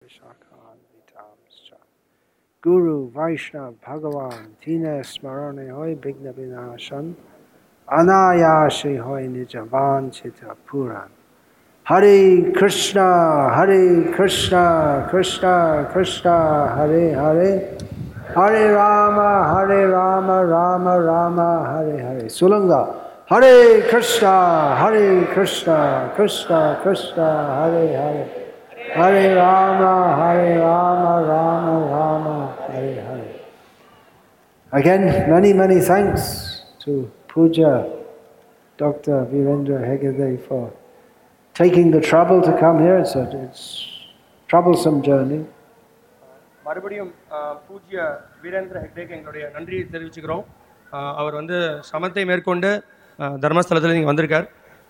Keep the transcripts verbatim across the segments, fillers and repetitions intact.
Shakanvitamscha. Guru Vaishnav Bhagavan Tina Smarane Hoy Bigna Vinashan Anayashi Hoy Nijavan Chita Puran. Hare Krishna, Hare Krishna, Krishna Krishna, Hare Hare, Hare Rama, Hare Rama, Rama Rama, Hare Hare. Sulanga. Hare Krishna, Hare Krishna, Krishna Krishna, Hare Hare. Hare Rama, Hare Rama, Rama Rama, Hare Hare. Again, many, many thanks to Puja Doctor Virendra Hegde for taking the trouble to come here. It's a it's troublesome journey. மறுபடியும் பூஜ்ய வீரேந்திர ஹெக்டேக்கு எங்களுடைய நன்றியை தெரிவிச்சுக்கிறோம். அவர் வந்து சமத்தை மேற்கொண்டு தர்மஸ்தலத்தில் இங்கே வந்திருக்கார்.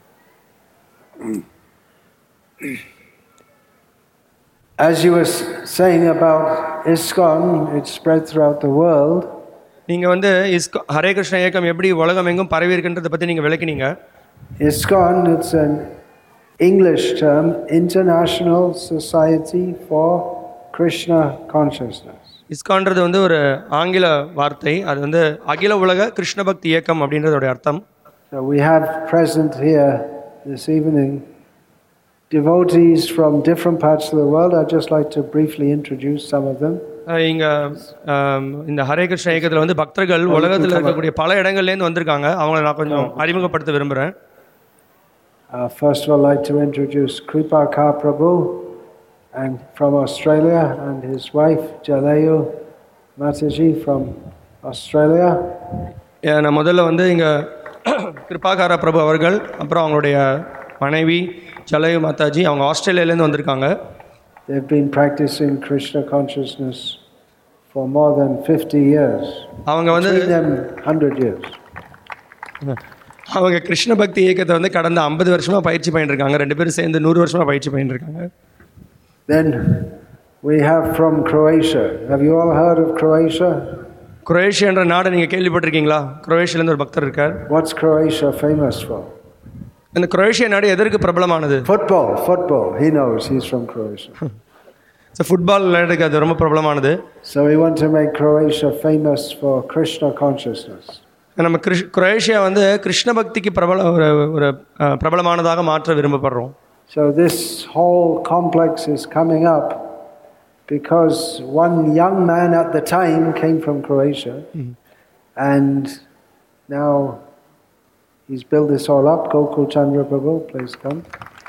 As you were saying about ISKCON, it's spread throughout the world. நீங்க வந்து இஸ்கா ஹரே கிருஷ்ண இயக்கம் எப்படி உலகம் எங்கும் பரவி இருக்கின்றதை பற்றி நீங்கள் விளக்கினீங்க. ISKCON, it's an English term, International Society for Krishna Consciousness. இஸ்கான்றது வந்து ஒரு ஆங்கில வார்த்தை. அது வந்து அகில உலக கிருஷ்ண பக்தி இயக்கம் அப்படின்றதோட அர்த்தம். So we have present here this evening devotees from different parts of the world. I'd just like to briefly introduce some of them. இங்க இந்த ஹரே கிருஷ்ண இயக்கத்தில் வந்து பக்தர்கள் உலகத்தில் இருக்கக்கூடிய பல இடங்கள்லேருந்து வந்திருக்காங்க. அவங்களை நான் கொஞ்சம் அறிமுகப்படுத்த விரும்புகிறேன். Uh, first of all, I'd like to introduce Kripakar Prabhu and from Australia and his wife Jalayu Mataji from Australia. நான் முதல்ல வந்து இங்கே கிருபாகார பிரபு அவர்கள், அப்புறம் அவங்களுடைய மனைவி ஜலயு மாதாஜி, அவங்க ஆஸ்திரேலியாலேருந்து வந்திருக்காங்க. They've been practicing Krishna consciousness for more than fifty years. அவங்க வந்து between them one hundred years. அவங்க கிருஷ்ண பக்தி இயக்கத்தை வந்து கடந்த ஐம்பது வருஷமா பயிற்சி பண்ணிட்டு இருக்காங்க. ரெண்டு பேரும் சேர்ந்து நூறு வருஷமா பயிற்சி பண்ணிட்டு இருக்காங்க. Then we have from Croatia. Have you all heard of Croatia? Croatia என்ற நாடு நீங்க கேள்விப்பட்டிருக்கீங்களா? குரோவேஷியால ஒரு பக்தர் இருக்கார். What's Croatia famous for? இந்த குரோவேஷியா நாடு எதற்கு பிரபலமானது? Football, football. He knows, he's from Croatia. So football விளையாட்டுக்கு அது ரொம்ப பிரபலமானது. So we want to make Croatia famous for Krishna consciousness. நம்ம குரோவேஷியா வந்து கிருஷ்ண பக்திக்கு பிரபல ஒரு ஒரு பிரபலமானதாக மாற்ற விரும்பப்படுறோம். So this whole complex is coming up because one young man at the time came from Croatia, mm-hmm. and now he's built this all up. Gokul Chandra Prabhu, please come.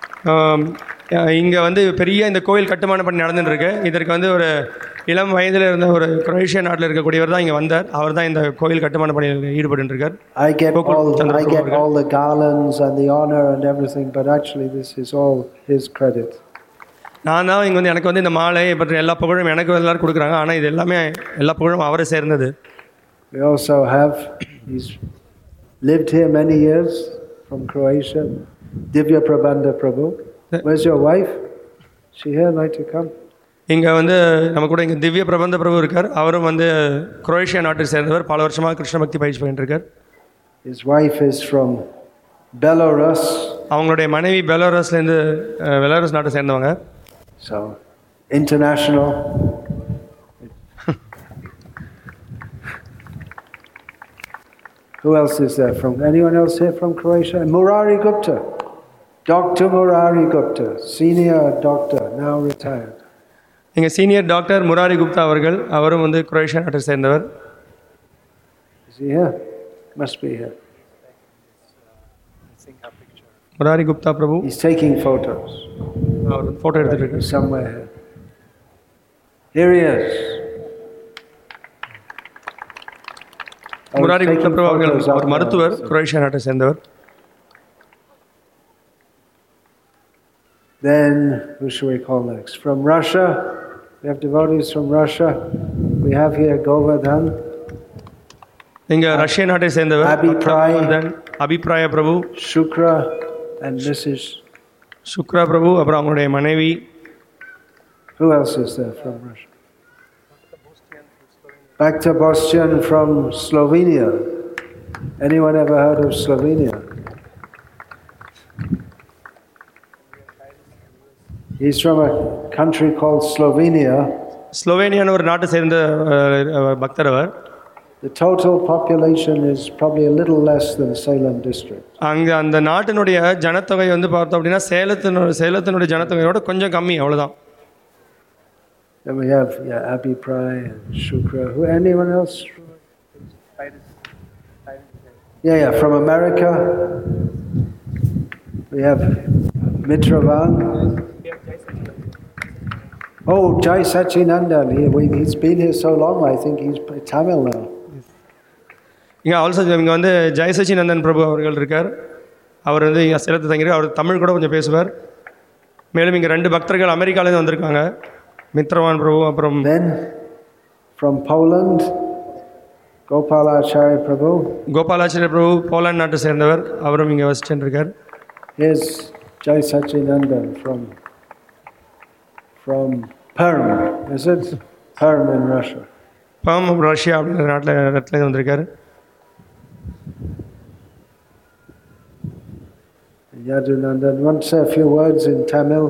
இங்கே வந்து பெரிய இந்த கோயில் கட்டுமானம் பண்ணி நடந்துட்டு இருக்கு. இதற்கு வந்து ஒரு இளம் வயதில் இருந்த ஒரு குரோவேஷியா நாட்டில் இருக்கக்கூடியவர் தான் இங்கே வந்தார். அவர் தான் இந்த கோயில் கட்டுமான பணியில் ஈடுபட்டு இருக்கார். I get all I get all the garlands and the honor and everything, but actually this is all his credit. நான் தான் இங்கே வந்து எனக்கு வந்து இந்த மாலை பற்றி எல்லா புகழும் எனக்கு எல்லாரும் கொடுக்குறாங்க. ஆனால் இது எல்லாமே எல்லா புகழும் அவரை சேர்ந்தது. We also have he's lived here many years from Croatia, Divya Prabandha Prabhu. Where's your wife? She here, like to come? இங்கே வந்து நம்ம கூட இங்கே திவ்ய பிரபந்த பிரபு இருக்கார். அவரும் வந்து குரோவேஷியா நாட்டை சேர்ந்தவர். பல வருஷமாக கிருஷ்ண பக்தி பயிற்சி பண்ணிட்டு இருக்கார். His wife is from Belarus. அவங்களுடைய மனைவி பெலாரஸ்லேருந்து பெலாரஸ் நாட்டை சேர்ந்தவங்க. So international. Who else is there from? Anyone else here from Croatia? Murari Gupta. Doctor Murari Gupta, senior doctor, now retired. இங்க சீனியர் டாக்டர் முராரி குப்தா அவர்கள், அவரும் வந்து குரோவேஷியா நாட்டை சேர்ந்தவர். Is he here? Must be here. Murari Gupta Prabhu. He's taking photos. அவர் photo எடுத்துட்டு இருக்கார். Somewhere here. Here he is. Murari Gupta பிரபு அவர்கள் ஒரு மருத்துவர், குரோவேஷியா நாட்டை சேர்ந்தவர். Then, who should we call next? From Russia, we have devotees from Russia. We have here Govardhan. இங்க Russia நாட்டை சேர்ந்தவர் Abhipraya, அபிப்ராய Prabhu, Shukra and Missus சுக்ரா பிரபு, அப்புறம் அவங்களுடைய மனைவி. Who else is there from Russia? Bhakta Bostian from Slovenia. Anyone ever heard of Slovenia? He's from a country called Slovenia. ஸ்லோவேனியான ஒரு நாட்டை சேர்ந்த அஹ், பக்தர் அவர். The total population is probably a little less than Salem district. அங்கே அந்த நாட்டினுடைய ஜனத்தொகை வந்து பார்த்தோம் அப்படின்னா சேலத்தினுடைய சேலத்தினுடைய ஜனத்தொகையோட கொஞ்சம் கம்மி, அவ்வளோதான். Then we have yeah, Abhi Prai and Shukra. Who? Anyone else? Yeah, yeah. From America, we have Mitravan. Oh, Jai Sachinandan. He, we, he's been here so long. I think he's Tamil now. இங்கே also இங்கே வந்து ஜெய் சச்சிநந்தன் பிரபு அவர்கள் இருக்கார். அவர் வந்து இங்கே சேலத்து தங்கிரு. அவர் தமிழ் கூட கொஞ்சம் பேசுவார். மேலும் இங்கே ரெண்டு பக்தர்கள் அமெரிக்காவிலேருந்து வந்திருக்காங்க, மித்ரவான் பிரபு அப்புறம். Then from Poland, Gopalacharya Prabhu. Gopalacharya Prabhu Poland நாட்டை சேர்ந்தவர், அவரும் இங்கே வசிச்சுட்டு இருக்கார். Here's Jai Sachinandan from from Perm. Is it Perm in Russia? Perm Russia அப்படின்ற நாட்டில் இடத்துலேருந்து வந்திருக்காரு. Yadunandan, want to say a few words in Tamil?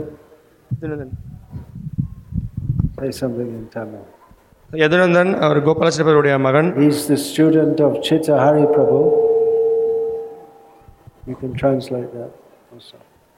Say something in Tamil. Yadunandan அவர் கோபாலாச்சாரிய பிரபுடைய மகன். He's the student of Chitta Hari Prabhu. You can translate that also.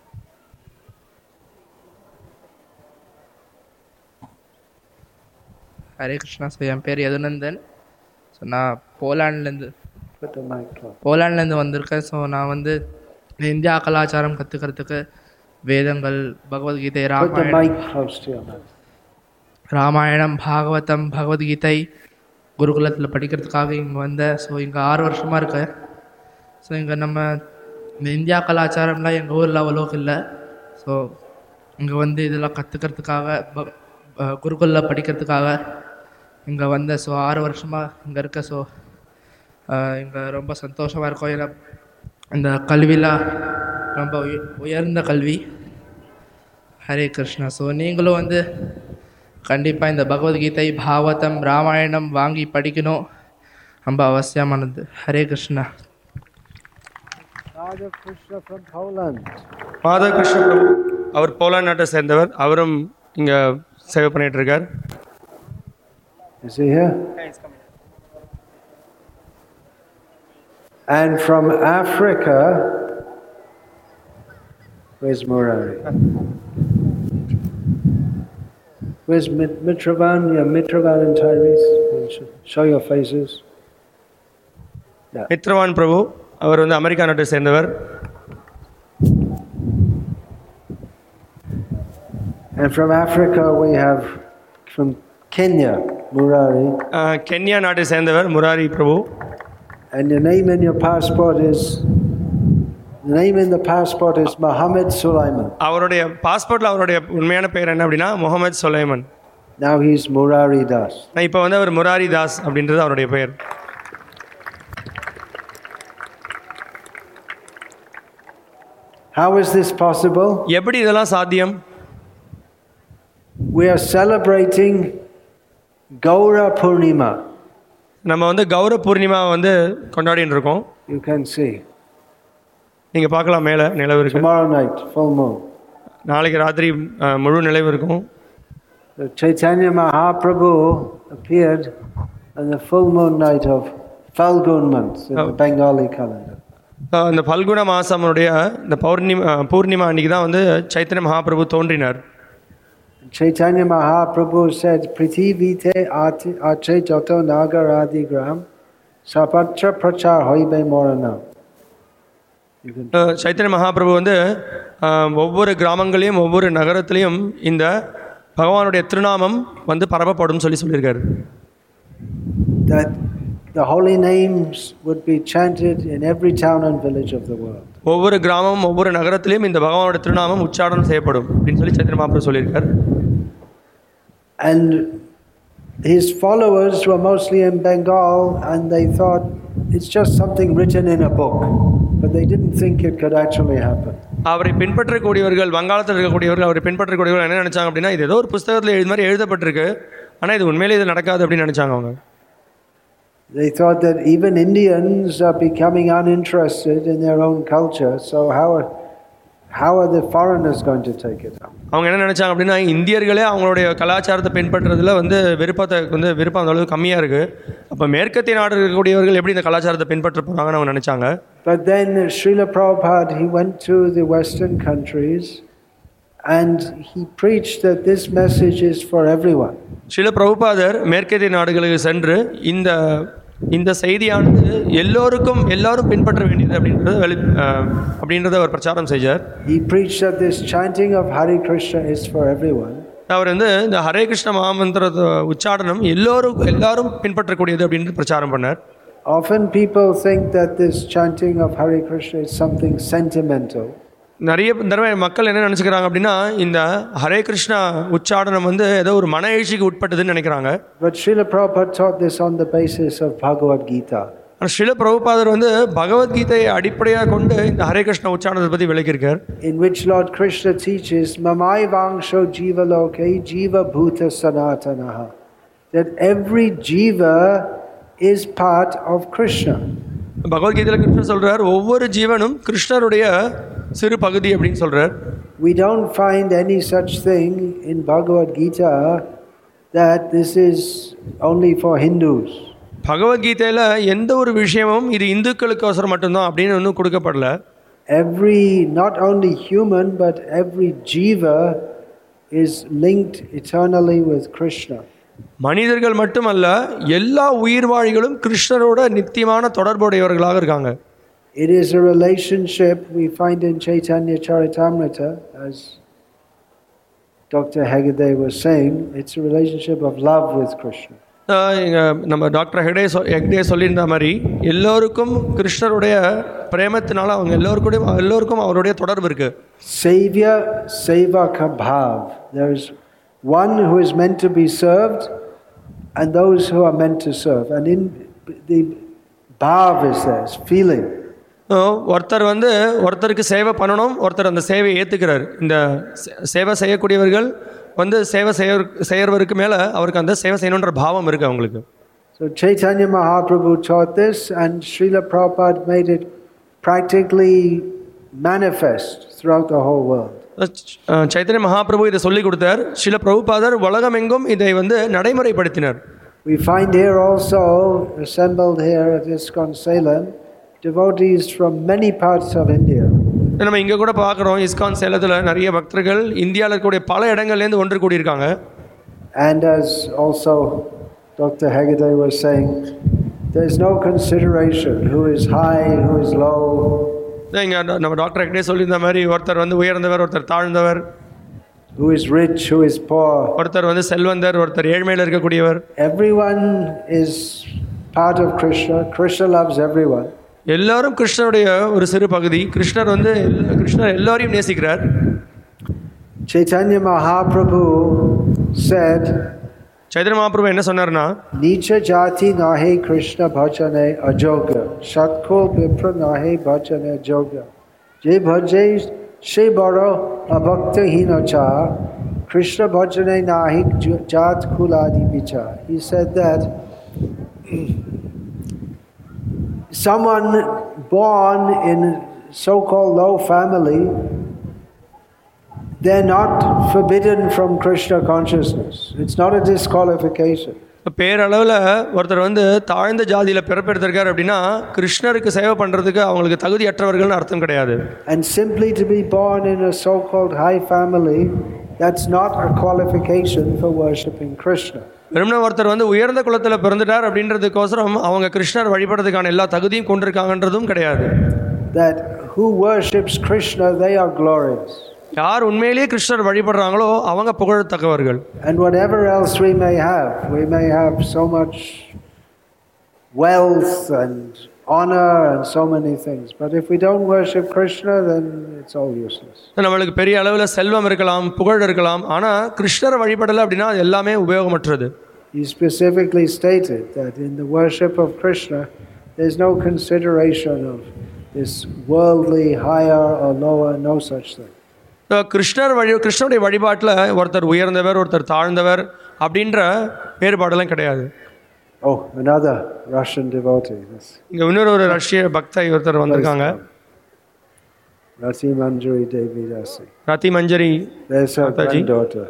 Hare Krishna. So என் பேர் Yadunandan. So நான் போலாண்ட்லேருந்து Put the mic close. போலாண்ட்லேருந்து வந்திருக்கேன். So நான் வந்து India கலாச்சாரம் கற்றுக்கிறதுக்கு வேதங்கள், Bhagavad Gita, Put the Ramayanam mic close to your mouth. Ramayanam Bhagavatam, Bhagavad Gita குருகுலத்தில் படிக்கிறதுக்காக இங்கே வந்தேன். ஸோ இங்கே ஆறு வருஷமாக இருக்கேன். ஸோ இங்கே நம்ம இந்த இந்தியா கலாச்சாரம்லாம் எங்கள் ஊரில் அவ்வளோக்கு இல்லை. ஸோ இங்கே வந்து இதெல்லாம் கற்றுக்கிறதுக்காக ப குருகுலில் படிக்கிறதுக்காக இங்கே வந்தேன். ஸோ ஆறு வருஷமாக இங்கே இருக்க. ஸோ இங்கே ரொம்ப சந்தோஷமாக இருக்கும். ஏன்னா இந்த கல்விலாம் ரொம்ப உய உயர்ந்த கல்வி. ஹரே கிருஷ்ணா. ஸோ நீங்களும் வந்து கண்டிப்பாக இந்த பகவத்கீதை, பாகவதம், ராமாயணம் வாங்கி படிக்கணும், ரொம்ப அவசியமானது. Hare Krishna. Radha Krishna from Poland. Madhava Krishna Prabhu அவர் போலாந்து நாட்டை சேர்ந்தவர், அவரும் இங்கே சேவை பண்ணிட்டு இருக்கார். Is he here? And from Africa, where's Murari? Where's Mit- Mitravan? Yeah, Mitravan and Tyrese. Show your faces. Yeah. மித்ரவான் பிரபு அவர் வந்து அமெரிக்கா நாட்டை சேர்ந்தவர். And from Africa we have from Kenya, Murari. Ah, Kenya நாட்டை சேர்ந்தவர் முராரி பிரபு. And your name in your passport is, the name in the passport is Mohammed Sulaiman. அவருடைய பாஸ்போர்ட்டில் அவருடைய உண்மையான பெயர் என்ன அப்படின்னா Mohammed Sulaiman. Now he's Murari Das. இப்போ வந்து அவர் முராரி தாஸ் அப்படின்றது அவருடைய பெயர். How is this possible? எப்படி இதெல்லாம் சாத்தியம்? We are celebrating Gaura Purnima. நம்ம வந்து கௌர பூர்ணிமா வந்து கொண்டாடின்னு இருக்கோம். You can see. நீங்கள் பார்க்கலாம், மேலே நிலவு இருக்கு. Tomorrow night, full moon. நாளைக்கு ராத்திரி அஹ், முழு நிலவு இருக்கும். The Chaitanya Mahaprabhu appeared on the full moon night of Falgun month in the Bengali calendar. அஹ், இந்த பல்குண மாசமுடைய இந்த பௌர்ணிமா அஹ், பூர்ணிமா அன்னைக்கு தான் வந்து சைத்தன்ய மகாபிரபு தோன்றினார். Chaitanya Mahaprabhu said, Prithivite ache joto nagaradi gram sapatra prachar hoibe morana. அஹ், சைத்தன்ய மகாபிரபு வந்து அஹ், ஒவ்வொரு கிராமங்களையும் ஒவ்வொரு நகரத்திலையும் இந்த பகவானுடைய திருநாமம் வந்து பரப்பப்படும் சொல்லி சொல்லியிருக்காரு. That the holy names would be chanted in every town and village of the world. ஒவ்வொரு கிராமமும் ஒவ்வொரு நகரத்திலையும் இந்த பகவானுடைய திருநாமம் உச்சாரணம் செய்யப்படும் அப்படின்னு சொல்லி சைத்தன்ய மகாபிரபு சொல்லியிருக்கார். And his followers were mostly in Bengal, and they thought it's just something written in a book, but they didn't think it could actually happen. அவரை பின்பற்றக்கூடியவர்கள், வங்காளத்தில் இருக்கக்கூடியவர்கள் அவரை பின்பற்றக்கூடியவர்கள் என்ன நினச்சாங்க அப்படின்னா, இது ஏதோ ஒரு புஸ்தகத்தில் இது மாதிரி எழுதப்பட்டிருக்கு, ஆனால் இது உண்மையிலே இது நடக்காது அப்படின்னு நினச்சாங்க அவங்க. They thought that even Indians are becoming uninterested in their own culture, so how how are the foreigners going to take it up? அவங்க என்ன நினச்சாங்க அப்படின்னா, இந்தியர்களே அவங்களுடைய கலாச்சாரத்தை பின்பற்றுறதுல வந்து விருப்பத்தை வந்து விருப்பம் அந்த அளவுக்கு கம்மியாக இருக்குது. அப்போ மேற்கத்திய நாடு இருக்கக்கூடியவர்கள் எப்படி இந்த கலாச்சாரத்தை பின்பற்ற போகிறாங்கன்னு அவங்க நினச்சாங்க. But then Srila Prabhupada, he went to the Western countries and he preached that this message is for everyone. Srila பிரபுபாதர் மேற்கத்திய நாடுகளுக்கு சென்று இந்த இந்த செய்தியானது எல்லோருக்கும் எல்லாரும் பின்பற்ற வேண்டியது அப்படின்றத வெளி அப்படின்றத அவர் பிரச்சாரம் செய்தார். He preached that this chanting of Hare Krishna is for everyone. அவர் வந்து இந்த ஹரே கிருஷ்ண மகாமந்திர உச்சாரணம் எல்லோரும் எல்லாரும் பின்பற்றக்கூடியது அப்படின்னு பிரச்சாரம் பண்ணார். Often people think that this chanting of Hare Krishna is something sentimental. நிறைய தடவை மக்கள் என்ன நினச்சிக்கிறாங்க அப்படின்னா, இந்த ஹரே கிருஷ்ணா உச்சாரணம் வந்து ஏதோ ஒரு மன எழுச்சிக்கு உட்பட்டதுன்னு நினைக்கிறாங்க. But Srila Prabhupada taught this on the basis of Bhagavad Gita. ஆனால் ஸ்ரீல பிரபுபாதர் வந்து பகவத்கீதையை அடிப்படையாக கொண்டு இந்த ஹரே கிருஷ்ண உச்சாரணத்தை பற்றி விளக்கியிருக்கார். In which Lord Krishna teaches mamai vangsho jiva loke jiva bhuta sanatanaha, that every jiva is part of Krishna. பகவத்கீதையில் கிருஷ்ணர் சொல்றார், ஒவ்வொரு ஜீவனும் கிருஷ்ணருடைய சிறு பகுதி அப்படின்னு சொல்றார். We don't find any such thing in Bhagavad Gita that this is only for Hindus. பகவத்கீதையில் எந்த ஒரு விஷயமும் இது இந்துக்களுக்கு அவசரம் மட்டும்தான் அப்படின்னு ஒன்றும் கொடுக்கப்படல. Every, not only human, but every jiva is linked eternally with Krishna. மனிதர்கள் மட்டுமல்ல, எல்லா உயிர்வாழிகளும் கிருஷ்ணரோட நித்தியமான தொடர்புடையவர்களாக இருக்காங்க. It is a relationship we find in Chaitanya Charitamrita, as Doctor Hegde was saying. It's a relationship of love with Krishna. நம்ம doctor Hegde Hegde சொல்லியிருந்த மாதிரி எல்லோருக்கும் கிருஷ்ணருடைய பிரேமத்தினால அவங்க எல்லோருக்கும் எல்லோருக்கும் அவருடைய தொடர்பு இருக்கு. Savior Sevaka Bhav. There is one who is meant to be served and those who are meant to serve. And in the bhav is there, feeling. ஒருத்தர் வந்து ஒருத்தருக்கு சேவை பண்ணணும், ஒருத்தர் அந்த சேவையை ஏற்றுக்கிறார். இந்த சேவை செய்யக்கூடியவர்கள் வந்து சேவை செய்ய செய்யறவருக்கு மேலே அவருக்கு அந்த சேவை செய்யணுன்ற பாவம் இருக்குது அவங்களுக்கு. So Chaitanya Mahaprabhu taught this and Srila Prabhupada made it practically manifest throughout the whole world. Chaitanya Mahaprabhu இதை சொல்லிக் கொடுத்தார். ஸ்ரீல பிரபுபாதர் உலகமெங்கும் இதை வந்து நடைமுறைப்படுத்தினார். We find here also assembled here at ISKCON Salem devotees from many parts of India. நம்ம இங்கே கூட பார்க்குறோம், இஸ்கான் சேலத்தில் நிறைய பக்தர்கள் இந்தியாவில் இருக்கக்கூடிய பல இடங்கள்லேருந்து ஒன்று கூடியிருக்காங்க. And as also Doctor Hegde was saying, there is no consideration who is high, who is low. இங்கே நம்ம டாக்டர் ஹெக்டே சொல்லியிருந்த மாதிரி ஒருத்தர் வந்து உயர்ந்தவர், ஒருத்தர் தாழ்ந்தவர், who is rich, who is poor, ஒருத்தர் வந்து செல்வந்தர், ஒருத்தர் ஏழ்மையில் இருக்கக்கூடியவர். Everyone is part of Krishna. Krishna loves everyone. எல்லாரும் கிருஷ்ணருடைய ஒரு சிறு பகுதி. கிருஷ்ணர் வந்து கிருஷ்ணர் எல்லாரையும் நேசிக்கிறார். Chaitanya Mahaprabhu said, Chaitanya Mahaprabhu என்ன சொன்னார்னா, Nicha jati nahe Krishna bhajane ajoga, shatkul vipra nahe bhajane ajoga, je bhaje she baro abhakta hinacha, Krishna bhajane nahi jat kuladi bicha. He said that someone born in so-called low family, they're not forbidden from Krishna consciousness. It's not a disqualification. பேரளவில் ஒருத்தர் வந்து தாழ்ந்த ஜாதியில் பிறப்பெடுத்திருக்கார் அப்படின்னா கிருஷ்ணருக்கு சேவை பண்ணுறதுக்கு அவங்களுக்கு தகுதியற்றவர்கள்னு அர்த்தம் கிடையாது. And simply to be born in a so-called high family, that's not a qualification for worshipping Krishna. வெறும்னா ஒருத்தர் வந்து உயர்ந்த குலத்தில் பிறந்துட்டார் அப்படின்றதுக்கோசரம் அவங்க கிருஷ்ணர் வழிபடுறதுக்கான எல்லா தகுதியும் கொண்டிருக்காங்கன்றதும் கிடையாது. That who worships Krishna, they are glorious. யார் உண்மையிலேயே கிருஷ்ணர் வழிபடுறாங்களோ அவங்க புகழத்தக்கவர்கள். And whatever else we may have, we may have so much wealth and honor and so many things, but if we don't worship Krishna, then it's all useless. நம்மளுக்கு பெரிய அளவில் செல்வம் இருக்கலாம், புகழ் இருக்கலாம், ஆனால் கிருஷ்ணரை வழிபடலை அப்படின்னா அது எல்லாமே உபயோகமற்றது. He specifically stated that in the worship of Krishna, there's no consideration of this worldly higher or lower, no such thing. கிருஷ்ணர் வழி கிருஷ்ணனுடைய வழிபாட்டில் ஒருத்தர் உயர்ந்தவர், ஒருத்தர் தாழ்ந்தவர் அப்படின்ற வேறுபாடெல்லாம் கிடையாது. Oh, another Russian devotee. இங்கே இன்னொரு ஒரு ரஷ்ய பக்தை ஒருத்தர் வந்திருக்காங்க. Rati Manjari Devi Dasi. Rati Manjari. There's her Mataji. granddaughter.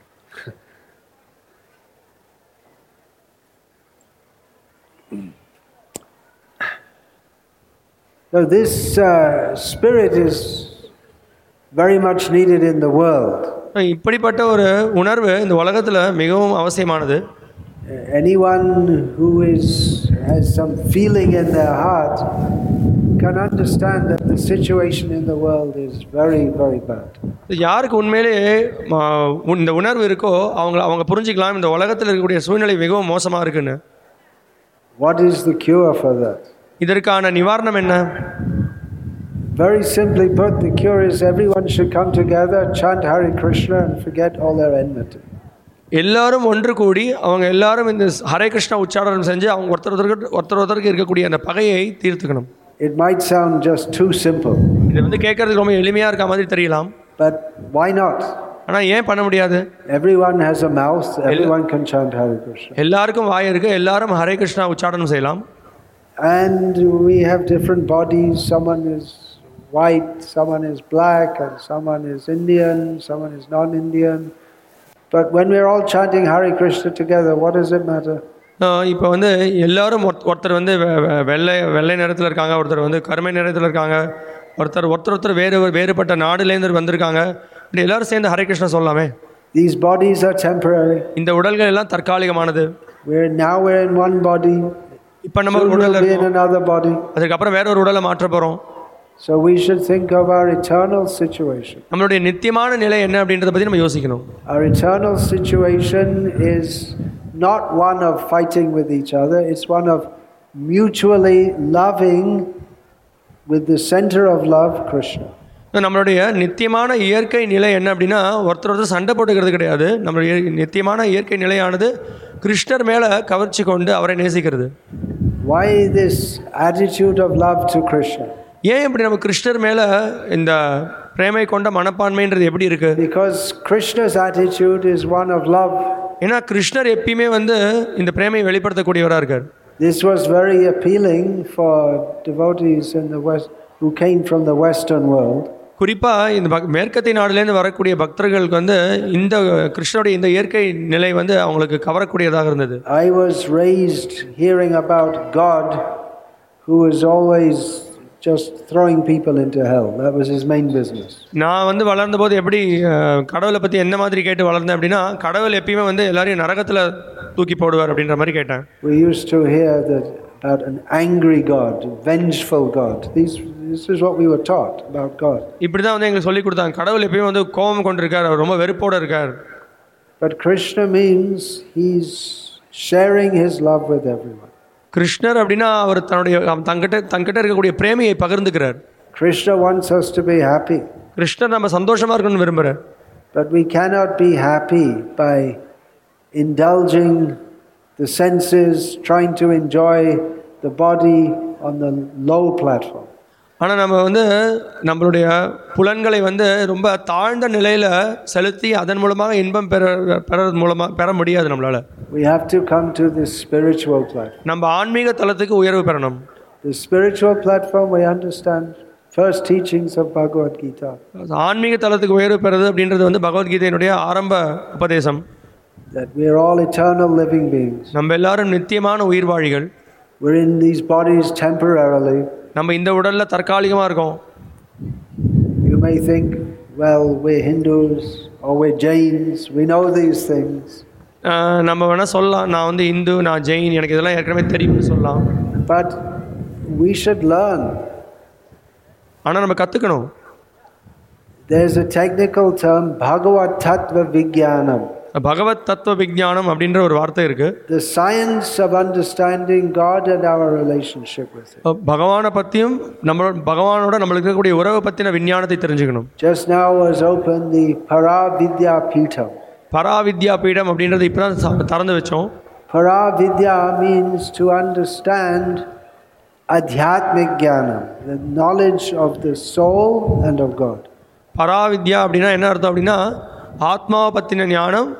Now this uh, spirit is very much needed in the world. இப்படிப்பட்ட ஒரு உணர்வு இந்த உலகத்தில் மிகவும் அவசியமானது. Anyone who is has some feeling in their heart can understand that the situation in the world is very very bad. யாருக்கு உண்மையிலே இந்த உணர்வு இருக்கோ அவங்க அவங்க புரிஞ்சுக்கலாம் இந்த உலகத்தில் இருக்கக்கூடிய சூழ்நிலை மிகவும் மோசமாக இருக்குன்னு. What is the cure for that? இதற்கான நிவாரணம் என்ன? Very simply put, the cure is everyone should come together, chant Hare Krishna and forget all their enmity. எல்லாரும் ஒன்று கூடி அவங்க எல்லாரும் இந்த ஹரே கிருஷ்ணா உச்சாரணம் செஞ்சு அவங்க ஒருத்தர் ஒருத்தருக்கு ஒருத்தர் ஒருத்தருக்கு இருக்கக்கூடிய அந்த பகையை தீர்த்துக்கணும். It might sound just too simple. இது வந்து கேட்கறதுக்கு ரொம்ப எளிமையாக இருக்க மாதிரி தெரியலாம். But why not? ஆனால் ஏன் பண்ண முடியாது? Everyone has a mouth, everyone can chant Hare Krishna. எல்லாருக்கும் வாய் இருக்கு, எல்லாரும் ஹரே கிருஷ்ணா உச்சாரணம் செய்யலாம். And we have different bodies. Someone is white, someone is black, and someone is Indian, someone is non-Indian. But when we're all chanting Hare Krishna together, what does it matter? இப்போ வந்து எல்லாரும் ஒருத்தர் வந்து வெள்ளை வெள்ளை நிறத்தில் இருக்காங்க, ஒருத்தர் வந்து கருமை நிறத்தில் இருக்காங்க, ஒருத்தர் ஒருத்தர் ஒருத்தர் வேறு வேறுபட்ட நாடுலேருந்து வந்திருக்காங்க. இப்படி எல்லாரும் சேர்ந்து ஹரே கிருஷ்ணா சொல்லலாமே. These bodies are temporary. இந்த உடல்கள் எல்லாம் தற்காலிகமானது. We're now we're in one body. இப்போ நம்ம ஒரு உடல்ல in another body. அதுக்கப்புறம் வேற ஒரு உடலை மாற்ற போகிறோம். So we should think of our eternal situation. நம்மளுடைய நித்தியமான நிலை என்ன அப்படின்றத பற்றி நம்ம யோசிக்கணும். Our eternal situation is not one of fighting with each other. It's one of mutually loving with the center of love, Krishna. நம்மளுடைய நித்தியமான இயற்கை நிலை என்ன அப்படின்னா ஒருத்தர் ஒருத்தர் சண்டை போட்டுக்கிறது கிடையாது. நம்மளுடைய நித்தியமான இயற்கை நிலையானது கிருஷ்ணர் மேலே கவர்ச்சி கொண்டு அவரை நேசிக்கிறது. Why this attitude of love to Krishna? ஏன் இப்படி நம்ம கிருஷ்ணர் மேலே இந்த பிரேமை கொண்ட மனப்பான்மைன்றது எப்படி இருக்கு? Because Krishna's attitude is one of love. ஏன்னா கிருஷ்ணர் எப்பயுமே வந்து இந்த பிரேமையை வெளிப்படுத்தக்கூடியவராக இருக்கார். This was very appealing for devotees in the West who came from the Western world. குறிப்பாக இந்த மேற்கத்திய நாடுலேருந்து வரக்கூடிய பக்தர்களுக்கு வந்து இந்த கிருஷ்ணருடைய இந்த இயற்கை நிலை வந்து அவங்களுக்கு கவரக்கூடியதாக இருந்தது. I was raised hearing about God who is always just throwing people into hell. That was his main business. நான் வந்து வளர்ந்தபோது எப்படி கடவுளை பற்றி என்ன மாதிரி கேட்டு வளர்ந்தேன் அப்படின்னா கடவுள் எப்பயுமே வந்து எல்லாரையும் நரகத்தில் தூக்கி போடுவார் அப்படின்ற மாதிரி கேட்டேன். We used to hear that about an angry God, vengeful God. These this is what we were taught about God. இப்படி தான் வந்து எங்களுக்கு சொல்லி கொடுத்தாங்க. கடவுள் எப்பயுமே வந்து கோபம் கொண்டிருக்கார், அவர் ரொம்ப வெறுப்போடு இருக்கார். But Krishna means he's sharing his love with everyone. கிருஷ்ணர் அப்படின்னா அவர் தன்னுடைய தங்கிட்ட தங்கிட்ட இருக்கக்கூடிய பிரேமையை பகிர்ந்துக்கிறார். Krishna wants us to be happy. கிருஷ்ணர் நம்ம சந்தோஷமா இருக்கணும்னு விரும்புகிறார். But we cannot be happy by indulging the senses, trying to enjoy the body on the low platform. ஆனால் நம்ம வந்து நம்மளுடைய புலன்களை வந்து ரொம்ப தாழ்ந்த நிலையில் செலுத்தி அதன் மூலமாக இன்பம் பெற பெறது மூலமாக பெற முடியாது நம்மளால். We have to come to this spiritual platform. நம்ம ஆன்மீக தளத்துக்கு உயர்வு பெறணும். The spiritual platform we understand first teachings of Bhagavad Gita. ஆன்மீக தளத்துக்கு உயர்வு பெறது அப்படின்றது வந்து பகவத்கீதையினுடைய ஆரம்ப உபதேசம். That we are all eternal living beings. நம்ம எல்லாரும் நித்தியமான உயிர்வாழிகள். We're in these bodies temporarily. நம்ம இந்த உடலில் தற்காலிகமாக இருக்கோம். You may think, well, we're Hindus or we're Jains, we know these things. நம்ம வேணால் சொல்லலாம், நான் வந்து இந்து, நான் ஜெயின், எனக்கு இதெல்லாம் ஏற்கனவே தெரியும்னு சொல்லலாம். But we should learn. ஆனால் நம்ம கற்றுக்கணும். There's a technical term, Bhagavad Tattva Vijnanam. பகவத் தத்துவ விஞ்ஞானம் அப்படின்ற ஒரு வார்த்தை இருக்கு. The science of understanding God and our relationship with Him. பகவானை பற்றியும் நம்ம பகவானோட நம்மளுக்கு இருக்கக்கூடிய உறவை பற்றின விஞ்ஞானத்தை தெரிஞ்சுக்கணும். Just now was opened the Paravidya Peetham. பராவித்யா பீடம் அப்படின்றது இப்போ தான் திறந்து வச்சோம். Paravidya means to understand Adhyatmik Jnanam, the knowledge of the soul and of God. பராவித்யா அப்படின்னா என்ன அர்த்தம் அப்படின்னா ஆத்மாவை பற்றின ஞானம்,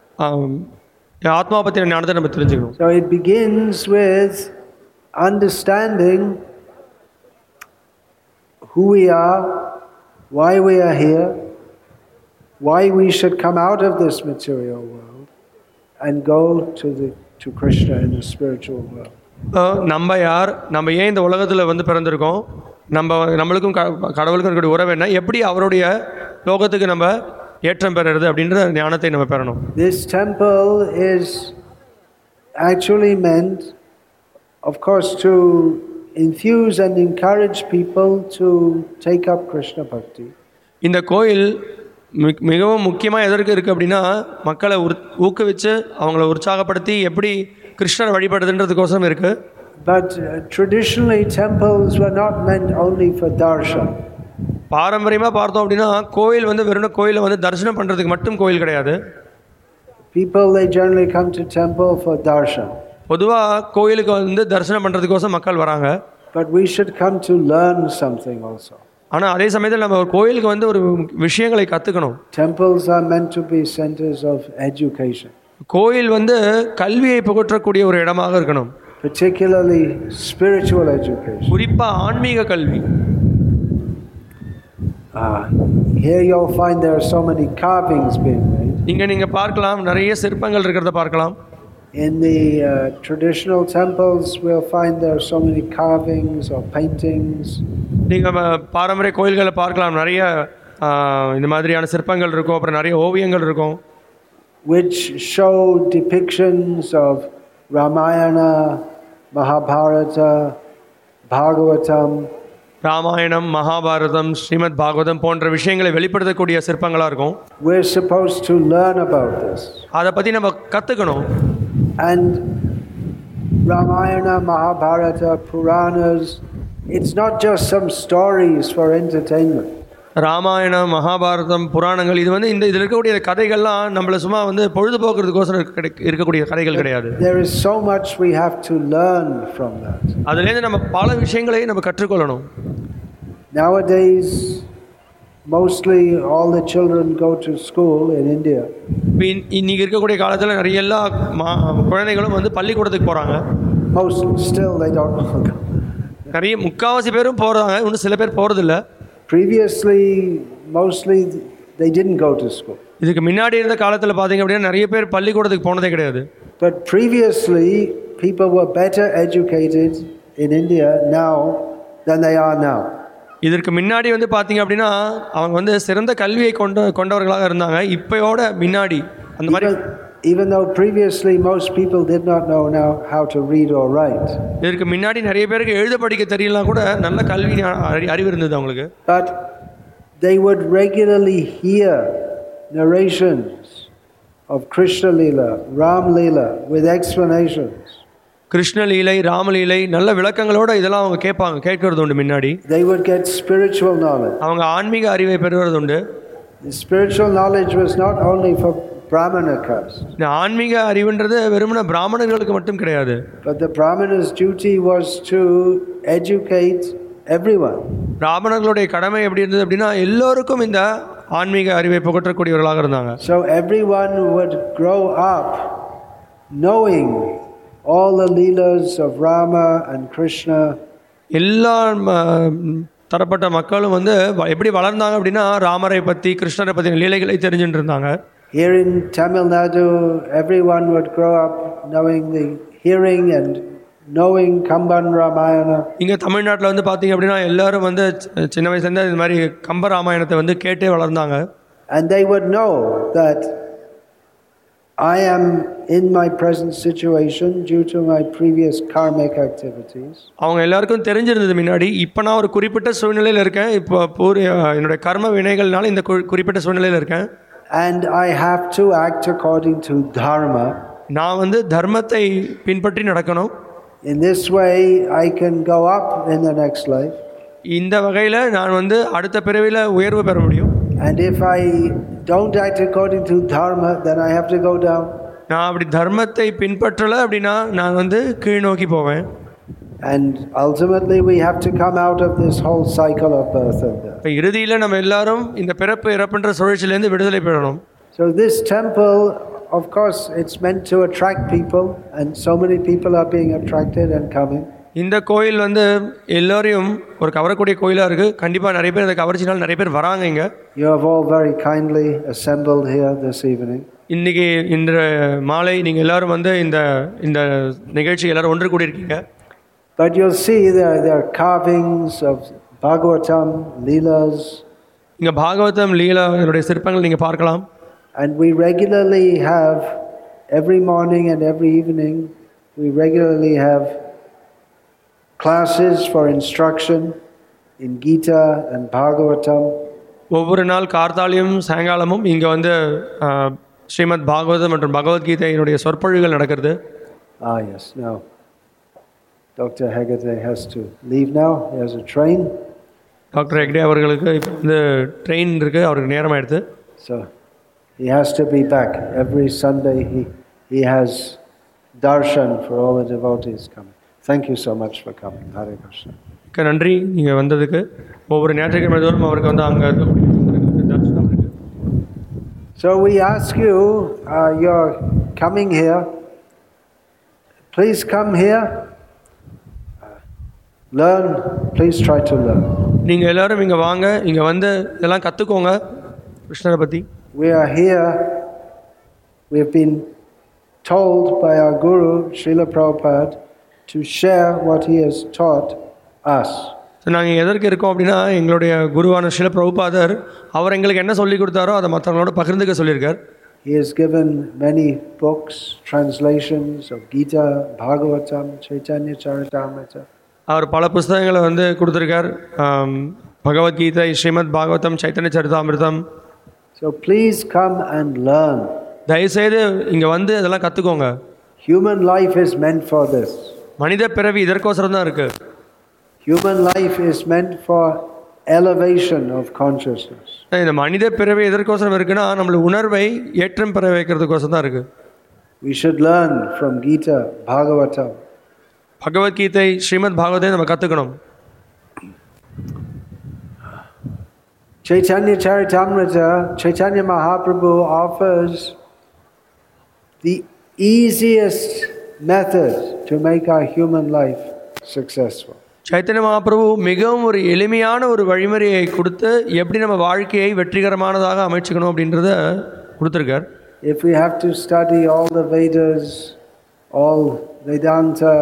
ஆத்மாவை பற்றின ஞானத்தை நம்ம தெரிஞ்சுக்கணும். So it begins with understanding who we are why we are here, why we should come out of this material world and go to the to Krishna in the spiritual world. நம்ம யார், நம்ம ஏன் இந்த உலகத்தில் வந்து பிறந்திருக்கோம், நம்ம நம்மளுக்கும் கடவுளுக்கும் இருக்கக்கூடிய உறவு என்ன, எப்படி அவருடைய லோகத்துக்கு நம்ம ஏற்றம் பெறுறது அப்படின்ற ஞானத்தை நம்ம பெறணும். This temple is actually meant, of course, to infuse and encourage people to take up Krishna bhakti. இந்த கோயில் மிகவும் முக்கியமாக எதற்கு இருக்குது அப்படின்னா, மக்களை உற் ஊக்குவிச்சு அவங்கள உற்சாகப்படுத்தி எப்படி கிருஷ்ணரை வழிபடுதுன்றதுக்கோசரம் இருக்குது. But uh, traditionally temples were not meant only for darshan. பாரம்பரியமாக பார்த்தோம் அப்படின்னா கோயில் வந்து வெறும் கோயிலை வந்து தரிசனம் பண்ணுறதுக்கு மட்டும் கோயில் கிடையாது. People, they generally come to temple for darshan. பொதுவாக கோயிலுக்கு வந்து தரிசனம் பண்ணுறதுக்கோசம் மக்கள் வராங்க. But we should come to learn something also. ஆனால் அதே சமயத்தில் நம்ம ஒரு கோயிலுக்கு வந்து ஒரு விஷயங்களை கற்றுக்கணும். Temples are meant to be centers of education. கோயில் வந்து கல்வியை புகற்றக்கூடிய ஒரு இடமாக இருக்கணும். Particularly spiritual education. குறிப்பாக ஆன்மீக கல்வி. Uh, here you'll find there are so many carvings being made. இங்கே நீங்கள் பார்க்கலாம், நிறைய சிற்பங்கள் இருக்கிறத பார்க்கலாம். In the uh, traditional temples we'll find there are so many carvings or paintings. நீங்கள் பாரம்பரிய கோயில்களை பார்க்கலாம், நிறைய இந்த மாதிரியான சிற்பங்கள் இருக்கும், அப்புறம் நிறைய ஓவியங்கள் இருக்கும். Which show depictions of Ramayana, Mahabharata, Bhagavatam. Ramayanam, Mahabharatam, Srimad Bhagavatam போன்ற விஷயங்களை வெளிப்படுத்தக்கூடிய சிற்பங்களாக இருக்கும். We're supposed to learn about this. அதை பற்றி நம்ம கற்றுக்கணும். And Ramayana, Mahabharata, Puranas, it's not just some stories for entertainment. Ramayanam, Mahabharatam, புராணங்கள் இது வந்து இந்த இதில் இருக்கக்கூடிய கதைகள்லாம் நம்மளை சும்மா வந்து பொழுதுபோக்குறதுக்கோசரம் இருக்கக்கூடிய கதைகள் கிடையாது. There is so much we have to learn from that. அதுலேருந்து நம்ம பல விஷயங்களை நம்ம கற்றுக்கொள்ளணும். Nowadays, mostly all the children go to school in India. இன்னைக்கு இருக்கக்கூடிய காலத்தில் நிறைய எல்லா குழந்தைகளும் வந்து பள்ளிக்கூடத்துக்கு போகிறாங்க. Most still they don't go. நிறைய முக்கால்வாசி பேரும் போகிறாங்க, இன்னும் சில பேர் போகிறதில்ல. Previously, mostly they didn't go to school. இதுக்கு முன்னாடி இருந்த காலத்தில் பார்த்தீங்க அப்படின்னா நிறைய பேர் பள்ளிக்கூடத்துக்கு போனதே கிடையாது. But previously, people were better educated in India now than they are now. இதற்கு முன்னாடி வந்து பார்த்தீங்க அப்படின்னா அவங்க வந்து சிறந்த கல்வியை கொண்ட கொண்டவர்களாக இருந்தாங்க. இப்போயோட முன்னாடி அந்த மாதிரி. Even though previously most people did not know now how to read or write. இதற்கு முன்னாடி நிறைய பேருக்கு எழுத படிக்க தெரியலனா கூட நல்ல கல்வி அறிவு இருந்தது அவங்களுக்கு. But they would regularly hear narrations of Krishna Leela, Ram Leela with explanations. Krishna லீலை, ராமலீலை நல்ல விளக்கங்களோட இதெல்லாம் அவங்க கேட்பாங்க, கேட்கறது உண்டு முன்னாடி. They would get spiritual knowledge. அவங்க ஆன்மீக அறிவை பெறுவது உண்டு. The spiritual knowledge was not only for Brahmana caste. இந்த ஆன்மீக அறிவுன்றது வெறுமனே பிராமணர்களுக்கு மட்டும் கிடையாது. But the Brahmana's duty was to educate everyone. பிராமணர்களுடைய கடமை எப்படி இருந்தது அப்படின்னா எல்லோருக்கும் இந்த ஆன்மீக அறிவை புகற்றக்கூடியவர்களாக இருந்தாங்க. So everyone would grow up knowing all the leelas of Rama and Krishna. எல்லா தரப்பட்ட மக்களும் வந்து எப்படி வளர்ந்தாங்க அப்படின்னா ராமரை பற்றி, கிருஷ்ணரை பற்றி லீலைகளை தெரிஞ்சுட்டு இருந்தாங்க. Here in Tamil Nadu, everyone would grow up knowing the hearing and knowing Kamban Ramayana. இங்கே தமிழ்நாட்டில் வந்து பார்த்தீங்க அப்படின்னா எல்லாரும் வந்து சின்ன வயசுலேருந்து இந்த மாதிரி கம்ப ராமாயணத்தை வந்து கேட்டே வளர்ந்தாங்க. And they would know that I am in my present situation due to my previous karmic activities. அவங்க எல்லாருக்கும் தெரிஞ்சிருந்தது முன்னாடி, இப்போ நான் ஒரு குறிப்பிட்ட சூழ்நிலையில் இருக்கேன், இப்போ பூர்வ என்னுடைய கர்ம வினைகள்னால இந்த குறிப்பிட்ட சூழ்நிலையில் இருக்கேன். And I have to act according to dharma. நான் வந்து தர்மத்தை பின்பற்றி நடக்கணும். In this way I can go up in the next life. இந்த வகையில் நான் வந்து அடுத்த பிறவியில் உயர்வு பெற முடியும். And if I don't act according to dharma, then I have to go down. நான் அப்படி தர்மத்தை பின்பற்றலை அப்படின்னா நான் வந்து கீழ் நோக்கி போவேன். And ultimately we have to come out of this whole cycle of birth and death. இப்போ இறுதியில் நம்ம எல்லாரும் இந்த பிறப்பு இறப்புன்ற சுழற்சியிலேருந்து விடுதலை பெறணும். So this temple, of course, it's meant to attract people, and so many people are being attracted and coming. இந்த கோயில் வந்து எல்லோரையும் ஒரு கவரக்கூடிய கோயிலாக இருக்குது. கண்டிப்பாக நிறைய பேர் இந்த கவர்ச்சினால் நிறைய பேர் வராங்க இங்கே. You have all very kindly assembled here this evening. இன்றைக்கி இன்று மாலை நீங்கள் எல்லோரும் வந்து இந்த இந்த நிகழ்ச்சி எல்லோரும் ஒன்று கூடியிருக்கீங்க. But you'll see there, there are carvings of Bhagavatam, Leelas. இங்கே பாகவதம் லீலா இதனுடைய சிற்பங்கள் நீங்கள் பார்க்கலாம். And we regularly have, every morning and every evening, we regularly have classes for instruction in Gita and Bhagavatam. ஒவ்வொரு நாள் கார்த்தாலியும் சாயங்காலமும் இங்கே வந்து ஸ்ரீமத் பாகவதம் மற்றும் பகவத்கீதையினுடைய சொற்பொழிவுகள் நடக்கிறது. Ah yes, now Doctor Hegde has to leave now. He has a train. Doctor Hegde அவர்களுக்கு இப்போ வந்து ட்ரெயின் இருக்குது, அவருக்கு நேரம் ஆயிடுது. So he has to be back every Sunday. He he has darshan for all the devotees coming. Thank you so much for coming. Hare Krishna. மிக்க நன்றி நீங்கள் வந்ததுக்கு. ஒவ்வொரு ஞாயிற்றுக்கிழமை தோறும் அவருக்கு வந்து அங்கே தரிசனம் இருக்குது. So we ask you, uh, you're coming here. Please come here. Uh, learn. Please try to learn. நீங்கள் எல்லோரும் இங்கே வாங்க, இங்கே வந்து இதெல்லாம் கற்றுக்கோங்க கிருஷ்ணரை பற்றி. We are here. We have been told by our Guru, Srila Prabhupada, to share what he has taught us. So நாங்கள் எதற்கு இருக்கோம் அப்படின்னா, எங்களுடைய குருவான ஸ்ரீல பிரபுபாதர் அவர் எங்களுக்கு என்ன சொல்லி கொடுத்தாரோ அதை மற்றவங்களோட பகிர்ந்துக்க சொல்லியிருக்கார். He has given many books, translations of Gita, Bhagavatam, Chaitanya Charitamrita. அவர் பல புஸ்தகங்களை வந்து கொடுத்துருக்கார். Bhagavad Gita, Srimad Bhagavatam, Chaitanya சரிதாமிர்தம். So please come and learn. தயவுசெய்து இங்கே வந்து இதெல்லாம் கற்றுக்கோங்க. Human life is meant for this. மனித பிறவி இதற்கோசரம் தான் இருக்குது. Human life is meant for elevation of consciousness. இந்த மனித பிறவி எதற்கோசரம் இருக்குன்னா, நம்மள உணர்வை ஏற்றம் பெற வைக்கிறதுக்கோசரம் தான் இருக்குது. We should learn from Gita, Bhagavatam. Bhagavad Gita, Srimad பாகவதை நம்ம கற்றுக்கணும். Chaitanya Charitamrita, Chaitanya Mahaprabhu offers the easiest method to make our human life successful. Chaitanya Mahaprabhu மிகவும் ஒரு எளிமையான ஒரு வழிமுறையை கொடுத்து எப்படி நம்ம வாழ்க்கையை வெற்றிகரமானதாக அமைச்சுக்கணும் அப்படின்றத கொடுத்துருக்கார். If we have to study all the Vedas, all Vedanta,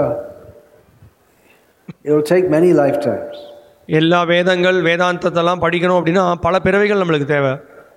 it will take many lifetimes. எல்லா வேதங்கள் வேதாந்தத்தெல்லாம் படிக்கணும் அப்படின்னா பல பிறவிகள் நம்மளுக்கு தேவை.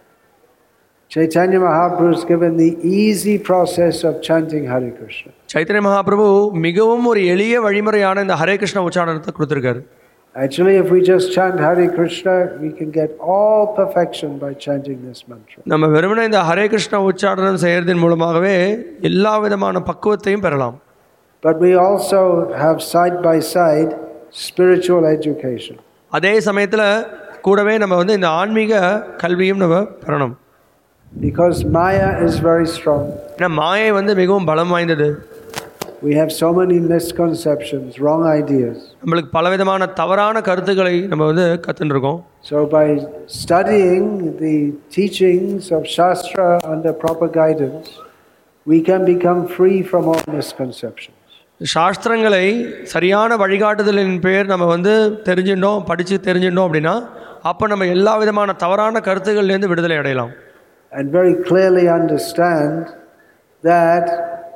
Chaitanya Mahaprabhu has given the easy process of chanting Hare Krishna. Chaitanya Mahaprabhu மிகவும் ஒரு எளிய வழிமுறையான இந்த ஹரே கிருஷ்ண உச்சாரணத்தை கொடுத்துருக்காரு. Actually, if we just chant Hare Krishna, we can get all perfection by chanting this mantra. நம்ம வெறுமனே இந்த ஹரே கிருஷ்ண உச்சாரணம் செய்யறதன் மூலமாகவே எல்லா விதமான பக்குவத்தையும் பெறலாம். But we also have side by side spiritual education. அதே சமயத்தில் கூடவே நம்ம வந்து இந்த ஆன்மீக கல்வியும் நம்ம பெறணும். Because Maya is very strong. ஏன்னா மாயை வந்து மிகவும் பலம் வாய்ந்தது. We have so many misconceptions, wrong ideas. நம்மளுக்கு பலவிதமான தவறான கருத்துக்களை நம்ம வந்து கற்றுன்னு இருக்கோம். So by studying the teachings of Shastra under proper guidance, we can become free from all misconceptions. சாஸ்திரங்களை சரியான வழிகாட்டுதலின் பேர் நம்ம வந்து தெரிஞ்சுட்டோம், படித்து தெரிஞ்சுட்டோம் அப்படின்னா அப்போ நம்ம எல்லா விதமான தவறான கருத்துக்கள்லேருந்து விடுதலை அடையலாம். And very clearly understand that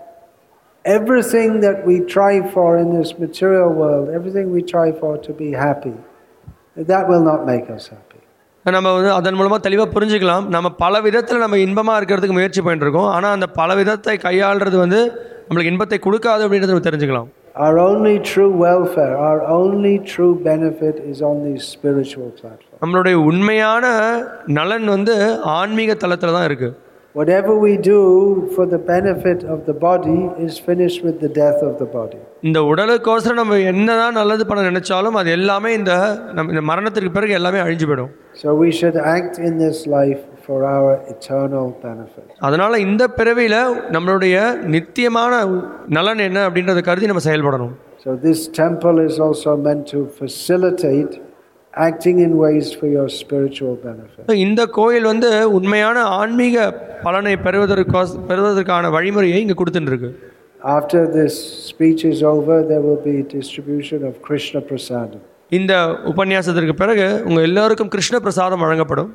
everything that we try for in this material world, everything we try for to be happy, that will not make us happy. நம்ம வந்து அதன் மூலமாக தெளிவாக புரிஞ்சுக்கலாம். நம்ம பல விதத்தில் நம்ம இன்பமாக இருக்கிறதுக்கு முயற்சி பண்ணிருக்கோம், ஆனால் அந்த பல விதத்தை கையாளுறது வந்து நம்மளுக்கு இன்பத்தை கொடுக்காது அப்படின்றத நம்ம தெரிஞ்சுக்கலாம். Our only true welfare, our only true benefit is on the spiritual platform. நம்மளுடைய உண்மையான நலன் வந்து ஆன்மீக தளத்தில் தான் இருக்குது. Whatever we do for the benefit of the body is finished with the death of the body. இந்த உடலுக்கோசரம் நம்ம என்னதான் நல்லது பண்ண நினைச்சாலும் அது எல்லாமே இந்த நம்ம இந்த மரணத்திற்கு பிறகு எல்லாமே அழிஞ்சு போயிடும். So we should act in this life for our eternal benefit. அதனால இந்த பிறவியில நம்மளுடைய நித்தியமான நலன் என்ன அப்படின்றத கருதி நம்ம செயல்படணும். So this temple is also meant to facilitate acting in ways for your spiritual benefit. இந்த கோயில் வந்து உண்மையான ஆன்மீக பலனை பெறுவதற்கு பெறுவதற்கான வழிமுறையை இங்க கொடுத்துட்டு இருக்கு. After this speech is over, there will be distribution of Krishna Prasadam. இந்த உபன்யாசத்திற்கு பிறகு உங்கள் எல்லோருக்கும் கிருஷ்ண பிரசாதம் வழங்கப்படும்.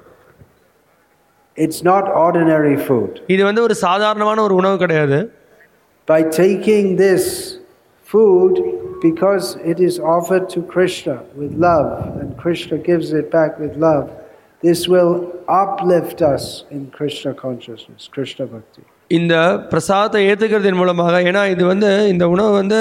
It's not ordinary food. இது வந்து ஒரு சாதாரணமான ஒரு உணவு கிடையாது. By taking this food, because it is offered to Krishna with love, and Krishna gives it back with love, this will uplift us in Krishna consciousness, Krishna Bhakti. இந்த பிரசாதத்தை ஏற்றுக்கிறதன் மூலமாக, ஏன்னா இது வந்து இந்த உணவு வந்து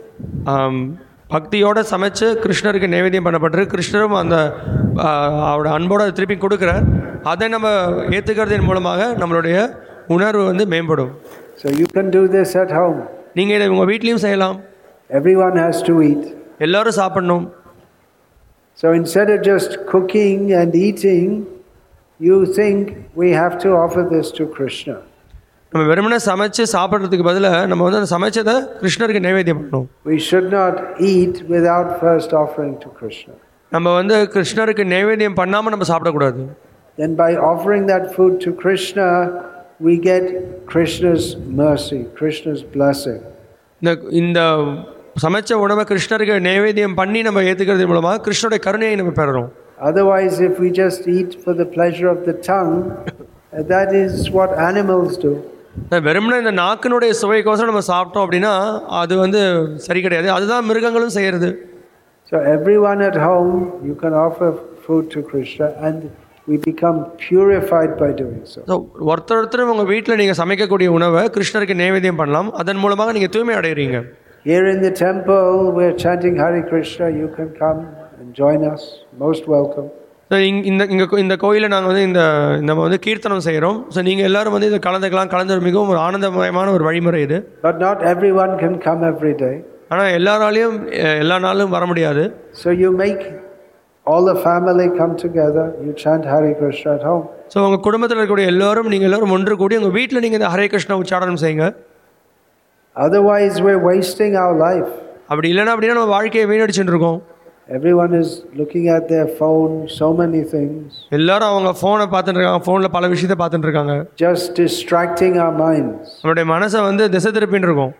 பக்தியோடு சமைச்சு கிருஷ்ணருக்கு நைவேத்தியம் பண்ணப்பட்டிருக்கு. கிருஷ்ணரும் அந்த அவரோட அன்போடு அதை திருப்பி கொடுக்குறார். அதை நம்ம ஏற்றுக்கிறதன் மூலமாக நம்மளுடைய உணர்வு வந்து மேம்படும். So you can do this at home. நீங்கள் இதை உங்கள் வீட்லேயும் செய்யலாம். Everyone has to eat. எல்லோரும் சாப்பிடணும். So instead of just cooking and eating, you think we have to offer this to Krishna. நம்ம வெறுமனே சமைச்சு சாப்பிட்றதுக்கு பதிலாக நம்ம வந்து அந்த சமைச்சதை கிருஷ்ணருக்கு நைவேத்தியம் பண்ணணும். We should not eat without first offering to Krishna. நம்ம வந்து கிருஷ்ணருக்கு நைவேத்தியம் பண்ணாமல் நம்ம சாப்பிடக்கூடாது. Then by offering that food to Krishna, we get Krishna's mercy, Krishna's blessing. இந்த இந்த சமைச்ச உணவை கிருஷ்ணருக்கு நைவேத்தியம் பண்ணி நம்ம ஏற்றுக்கிறது மூலமாக கிருஷ்ணருடைய கருணையை நம்ம பெறுறோம். Otherwise, if we just eat for the pleasure of the tongue, that is what animals do. வெறுமனே இந்த நாக்கினுடைய சுவைக்கோசரம் நம்ம சாப்பிட்டோம் அப்படின்னா அது வந்து சரி கிடையாது. அதுதான் மிருகங்களும் செய்கிறது. So everyone at home, you can offer food to Krishna and we become purified by doing so. So ஒருத்தர் ஒருத்தர் உங்கள் வீட்டில் நீங்கள் சமைக்கக்கூடிய உணவை கிருஷ்ணருக்கு நைவேத்தியம் பண்ணலாம். அதன் மூலமாக நீங்கள் தூய்மை அடைகிறீங்க. Here in the temple, we're chanting Hare Krishna. You can come and join us. Most welcome. So இங் இந்த இங்கே இந்த கோயிலில் நாங்கள் வந்து இந்த நம்ம வந்து கீர்த்தனம் செய்கிறோம். ஸோ நீங்கள் எல்லோரும் வந்து இதை கலந்துக்கலாம். கலந்து மிகவும் ஒரு ஆனந்தமயமான ஒரு வழிமுறை இது. But not everyone can come every day. ஆனால் எல்லாராலையும் எல்லா நாளும் வர முடியாது. So you make all the family come together. You chant Hare Krishna at home. So உங்கள் குடும்பத்தில் இருக்கக்கூடிய எல்லோரும் நீங்கள் எல்லோரும் ஒன்று கூடி உங்கள் வீட்டில் நீங்கள் இந்த ஹரே கிருஷ்ணா உச்சாரணம் செய்யுங்க. Otherwise, we're wasting our life. அப்படி இல்லைன்னா அப்படின்னா நம்ம வாழ்க்கையை வீணடிச்சுட்டு இருக்கோம். Everyone is looking at their phone, so many things. எல்லாரும் அவங்க ஃபோனை பார்த்துட்டு இருக்காங்க. ஃபோனில் பல விஷயத்தை பார்த்துட்டு இருக்காங்க. Just distracting our minds. நம்மளுடைய மனசை வந்து திசை திருப்பின்னு இருக்கோம்.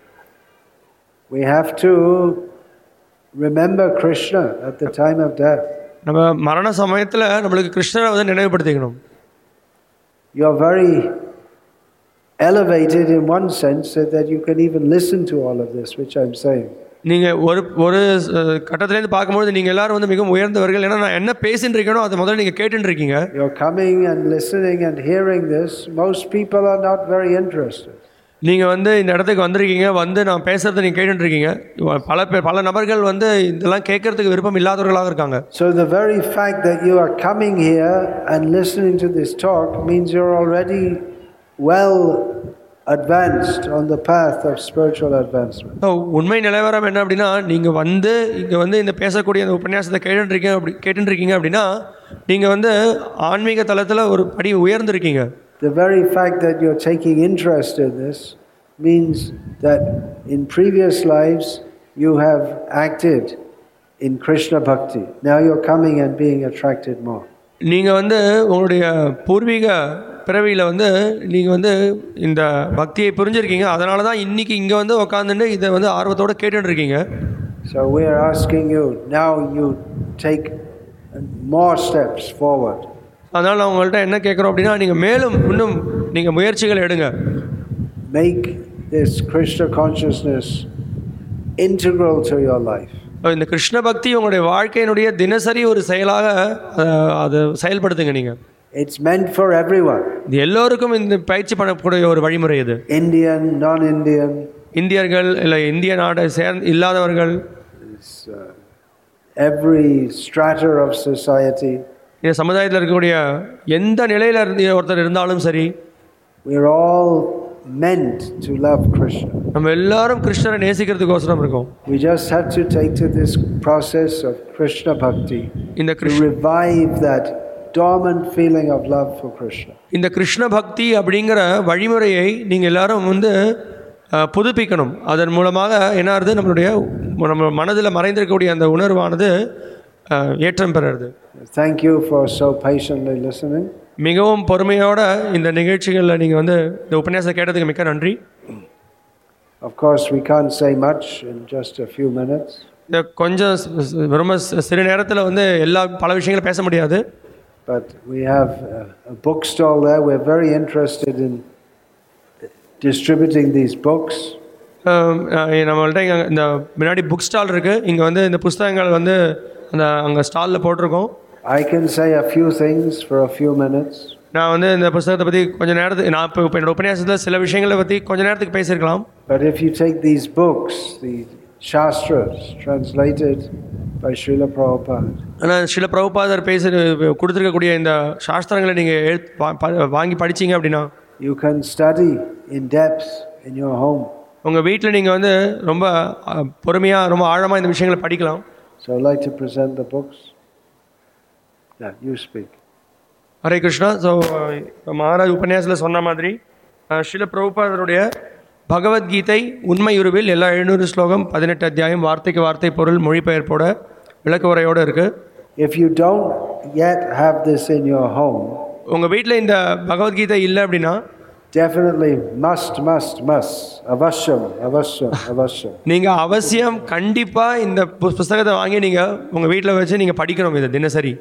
We have to remember Krishna at the time of death. நம்ம மரண சமயத்தில் நம்மளுக்கு கிருஷ்ணரை வந்து நினைவுபடுத்திக்கணும். You are very elevated in one sense so that you can even listen to all of this which I'm saying. நீங்கள் ஒரு ஒரு கட்டத்துலேருந்து பார்க்கும்போது நீங்கள் எல்லாரும் வந்து மிகவும் உயர்ந்தவர்கள். ஏன்னா நான் என்ன பேசின்னு இருக்கேனோ அதை முதல்ல நீங்கள் கேட்டுன்னு இருக்கீங்க. You're coming and listening and hearing this. Most people are not very interested. நீங்கள் வந்து இந்த இடத்துக்கு வந்திருக்கீங்க, வந்து நான் பேசுகிறத நீங்கள் கேட்டுட்டு இருக்கீங்க. பல பேர் பல நபர்கள் வந்து இதெல்லாம் கேட்கறதுக்கு விருப்பம் இல்லாதவர்களாக இருக்காங்க. So the very fact that you are coming here and listening to this talk means you're already well advanced on the path of spiritual advancement. So உண்மை நிலவரம் என்ன அப்படின்னா, நீங்கள் வந்து இங்கே வந்து இந்த பேசக்கூடிய இந்த உபன்யாசத்தை கேட்டுருக்கீங்க அப்படி கேட்டுருக்கீங்க அப்படின்னா நீங்கள் வந்து ஆன்மீக தளத்தில் ஒரு படி உயர்ந்திருக்கீங்க. The very fact that you're taking interest in this means that in previous lives you have acted in Krishna Bhakti. Now you're coming and being attracted more. நீங்கள் வந்து உங்களுடைய பூர்வீக பிறவியில் வந்து நீங்கள் வந்து இந்த பக்தியை புரிஞ்சிருக்கீங்க. அதனால தான் இன்றைக்கி இங்கே வந்து உட்காந்துட்டு இதை வந்து ஆர்வத்தோடு கேட்டுருக்கீங்க. So we are asking you, now you take more steps forward. அதனால் நான் உங்கள்கிட்ட என்ன கேட்குறோம் அப்படின்னா, நீங்கள் மேலும் இன்னும் நீங்கள் முயற்சிகள் எடுங்க. Make this Krishna consciousness integral to your life. இந்த கிருஷ்ண பக்தி உங்களுடைய வாழ்க்கையினுடைய தினசரி ஒரு செயலாக அதை செயல்படுத்துங்க. நீங்கள் It's meant for everyone. இது எல்லோருக்கும் இந்த பயிற்சி பண்ணக்கூடிய ஒரு வழிமுறை இது. Indian, non-Indian. இந்தியர்கள் இல்லை இந்திய நாடை சேர்ந்து இல்லாதவர்கள். Uh, every strata of society. இந்த சமுதாயத்தில் இருக்கக்கூடிய எந்த நிலையில் இருந்து ஒருத்தர் இருந்தாலும் சரி. We're all meant to love Krishna. நம்ம எல்லாரும் கிருஷ்ணரை நேசிக்கிறதுக்கோசரம் இருக்கோம். We just have to take to this process of Krishna Bhakti இந்த to revive that dormant feeling of love for Krishna. இந்த கிருஷ்ண பக்தி அப்படிங்கிற வழிமுறையை நீங்கள் எல்லாரும் வந்து புதுப்பிக்கணும். அதன் மூலமாக என்ன ஆகுது, நம்மளுடைய நம்ம மனதில் மறைந்திருக்கக்கூடிய அந்த உணர்வானது ஏற்றம் பெறுறது. Thank you for so patiently listening. மிகவும் பொறுமையோட இந்த நிகழ்ச்சிகளில் நீங்கள் வந்து இந்த உபன்யாசம் கேட்டதுக்கு மிக்க நன்றி. Of course, we can't say much in just a few minutes. இந்த கொஞ்சம் சி- சி- ரொம்ப சி- சிறு நேரத்தில் வந்து எல்லா பல விஷயங்களும் பேச முடியாது. But we have a, a bookstall there. We're very interested in distributing these books. ஆம், அஹ், நம்மள்ட்ட இங்கே இந்த முன்னாடி புக் ஸ்டால் இருக்குது. இங்கே வந்து இந்த புஸ்தகங்கள் வந்து அந்த அங்கே ஸ்டாலில் போட்டிருக்கோம். I can say a few things for a few minutes. நான் வந்து இந்த புஸ்தகத்தை பற்றி கொஞ்சம் நேரத்துக்கு நான் இப்போ இப்போ என்னோட உபன்யாசத்தில் சில விஷயங்களை பற்றி கொஞ்சம் நேரத்துக்கு பேசியிருக்கலாம். But if you take these books, the Shastras, translated by Srila Prabhupada, ஆனால் சில பிரபுபாதர் பேசி கொடுத்துருக்கக்கூடிய இந்த சாஸ்திரங்களை நீங்கள் எழு வா- ப- வாங்கி படிச்சீங்க அப்படின்னா you can study in depth in your home. உங்கள் வீட்டில் நீங்கள் வந்து ரொம்ப பொறுமையாக ரொம்ப ஆழமாக இந்த விஷயங்களை படிக்கலாம். So I'd like to present the books. Yeah, you speak. Hare Krishna. So Maharaj உபன்யாசத்தில் சொன்ன மாதிரி அஹ், ஸ்ரீல பிரபுபாதருடைய பகவத்கீதை உண்மையுருவில் எல்லா எழுநூறு ஸ்லோகம் பதினெட்டு அத்தியாயம் வார்த்தைக்கு வார்த்தை பொருள் மொழிபெயர்ப்போட விளக்க உரையோடு இருக்குது. If you don't yet have this in your home, உங்கள் வீட்டில் இந்த பகவத்கீதை இல்லை அப்படின்னா definitely must, must, must, avashyam, avashyam, avashyam. நீங்கள் அவசியம் கண்டிப்பாக இந்த பு- புஸ்தகத்தை வாங்கி நீங்கள் உங்கள் வீட்டில் வச்சு நீங்கள் படிக்கணும் இதை தினசரி.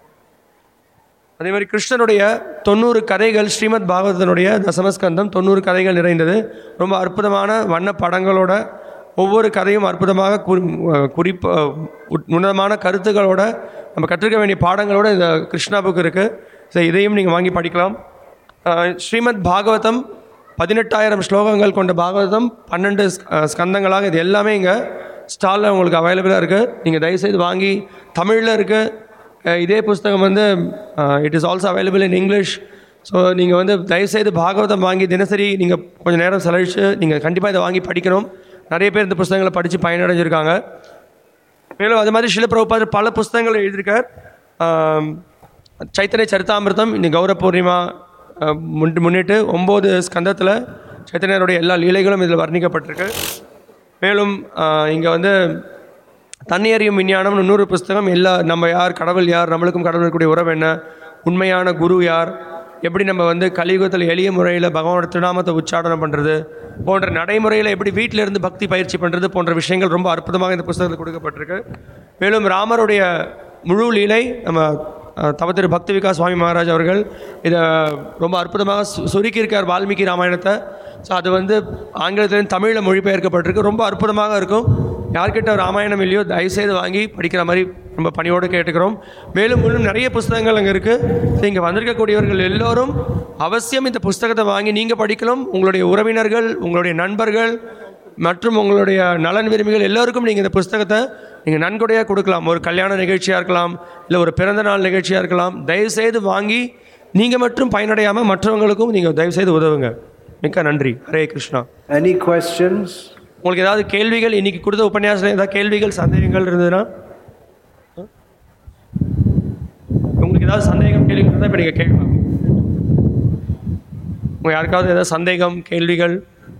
அதே மாதிரி கிருஷ்ணனுடைய தொண்ணூறு கதைகள் ஸ்ரீமத் பாகவதனுடைய தசமஸ்கந்தம் தொண்ணூறு கதைகள் நிறைந்தது. ரொம்ப அற்புதமான வண்ண படங்களோட ஒவ்வொரு கதையும் அற்புதமாக குறி குறிப்பு உன்னதமான கருத்துக்களோட நம்ம கற்றுக்க வேண்டிய பாடங்களோட இந்த கிருஷ்ணா புக் இருக்குது. ஸோ இதையும் நீங்கள் வாங்கி படிக்கலாம். அஹ், ஸ்ரீமத் பாகவதம் பதினெட்டாயிரம் ஸ்லோகங்கள் கொண்ட பாகவதம் பன்னெண்டு ஸ்கந்தங்களாக இது எல்லாமே இங்கே ஸ்டாலில் உங்களுக்கு அவைலபிளாக இருக்குது. நீங்கள் தயவுசெய்து வாங்கி தமிழில் இருக்குது. இதே புஸ்தகம் வந்து it is also available in English. So நீங்கள் வந்து தயவுசெய்து பாகவதம் வாங்கி தினசரி நீங்கள் கொஞ்சம் நேரம் செலவழித்து நீங்கள் கண்டிப்பாக இதை வாங்கி படிக்கணும். நிறைய பேர் இந்த புஸ்தகங்களை படித்து பயனடைஞ்சிருக்காங்க. மேலும் அது மாதிரி ஸ்ரீல பிரபுபாதர் பல புஸ்தகங்கள் எழுதியிருக்கார். ஆம், சைத்தன்ய சரிதாமிர்தம் இன்னைக்கு கௌர பூர்ணிமா அஹ், முன் முன்னிட்டு ஒம்பது ஸ்கந்தத்தில் சைத்தன்யருடைய எல்லா லீலைகளும் இதில் வர்ணிக்கப்பட்டிருக்கு. மேலும் இங்கே வந்து தண்ணி அறியும் விஞ்ஞானம் இன்னொரு புஸ்தகம். எல்லா நம்ம யார், கடவுள் யார், நம்மளுக்கும் கடவுள் இருக்கக்கூடிய உறவு என்ன, உண்மையான குரு யார், எப்படி நம்ம வந்து கலியுகத்தில் எளிய முறையில் பகவானோட திருநாமத்தை உச்சாடனம் பண்ணுறது போன்ற நடைமுறையில் எப்படி வீட்டில் இருந்து பக்தி பயிற்சி பண்ணுறது போன்ற விஷயங்கள் ரொம்ப அற்புதமாக இந்த புஸ்தகத்தில் கொடுக்கப்பட்டிருக்கு. மேலும் ராமருடைய முழு லீலை நம்ம அஹ், தவ திரு பக்தி விகாஸ் சுவாமி மகாராஜ் அவர்கள் இதை ரொம்ப அற்புதமாக சு சுருக்கியிருக்கார் வால்மீகி ராமாயணத்தை. ஸோ அது வந்து ஆங்கிலத்திலேருந்து தமிழில் மொழிபெயர்க்கப்பட்டிருக்கு. ரொம்ப அற்புதமாக இருக்கும். யார்கிட்ட ராமாயணம் இல்லையோ தயவுசெய்து வாங்கி படிக்கிற மாதிரி ரொம்ப பணியோடு கேட்டுக்கிறோம். மேலும் இன்னும் நிறைய புஸ்தகங்கள் அங்கே இருக்குது. இங்கே வந்திருக்கக்கூடியவர்கள் எல்லோரும் அவசியம் இந்த புஸ்தகத்தை வாங்கி நீங்கள் படிக்கலாம். உங்களுடைய உறவினர்கள், உங்களுடைய நண்பர்கள் மற்றும் உங்களுடைய நலன் விரும்பிகள் எல்லோருக்கும் நீங்கள் இந்த புஸ்தகத்தை நீங்கள் நன்கொடையாக கொடுக்கலாம். ஒரு கல்யாண நிகழ்ச்சியாக இருக்கலாம், இல்லை ஒரு பிறந்த நாள் நிகழ்ச்சியாக இருக்கலாம். தயவுசெய்து வாங்கி நீங்கள் மட்டும் பயனடையாமல் மற்றவங்களுக்கும் நீங்கள் தயவுசெய்து உதவுங்க. மிக்க நன்றி. ஹரே கிருஷ்ணா. Any questions? உங்களுக்கு ஏதாவது கேள்விகள், இன்னைக்கு கொடுத்த உபன்யாசத்தில் ஏதாவது கேள்விகள் சந்தேகங்கள் இருந்ததுன்னா, உங்களுக்கு ஏதாவது சந்தேகம் கேள்விகள் இருந்தால் இப்போ நீங்கள் கேட்கலாம். உங்கள் யாருக்காவது ஏதாவது சந்தேகம் கேள்விகள்?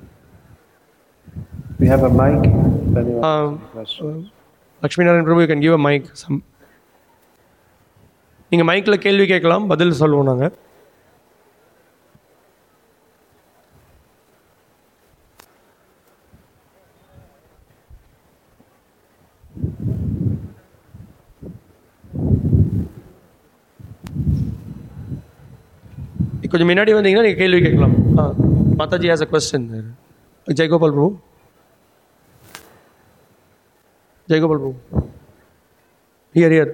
We have a mic. If anyone has Um, a question. Lakshmi Narayan Prabhu, you can give a mic. Some நீங்கள் மைக்கில் கேள்வி கேட்கலாம், பதில் சொல்லுவோம் நாங்கள். கொஞ்சம் முன்னாடி வந்தீங்கன்னா நீங்கள் கேள்வி கேட்கலாம். Ah, Mataji has a question. Jayagopal Prabhu, Jayagopal Prabhu, here here.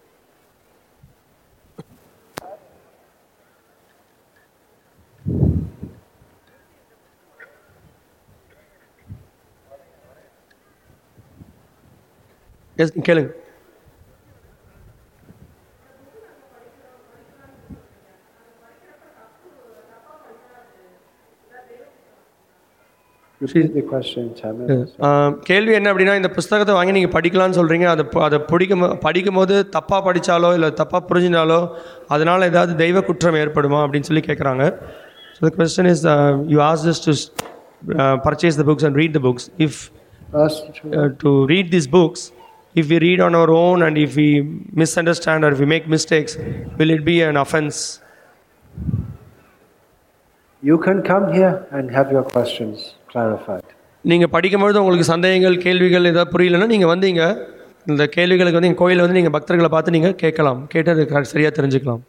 Yes, கேளுங்க. Repeat the question, Tamil. Ah, கேள்வி என்ன அப்படின்னா, இந்த புஸ்தகத்தை வாங்கி நீங்கள் படிக்கலாம்னு சொல்கிறீங்க. அதை ப- அதை பிடிக்கும் படிக்கும் போது தப்பாக படித்தாலோ இல்லை தப்பாக புரிஞ்சினாலோ அதனால் ஏதாவது தெய்வ குற்றம் ஏற்படுமா அப்படின்னு சொல்லி கேட்குறாங்க. So the question is, you ask us to uh, purchase the books and read the books. If Ask to- uh, to read these books, if we read on our own and if we misunderstand or if we make mistakes, will it be an offense? You can come here and have your questions clarified. நீங்கள் படிக்கும்பொழுது உங்களுக்கு சந்தேகங்கள் கேள்விகள் ஏதாவது புரியலன்னா நீங்கள் வந்து இங்கே இந்த கேள்விகளுக்கு வந்து எங்கள் கோயிலில் வந்து நீங்கள் பக்தர்களை பார்த்து நீங்கள் கேட்கலாம், கேட்டு அது சரியாக தெரிஞ்சுக்கலாம்.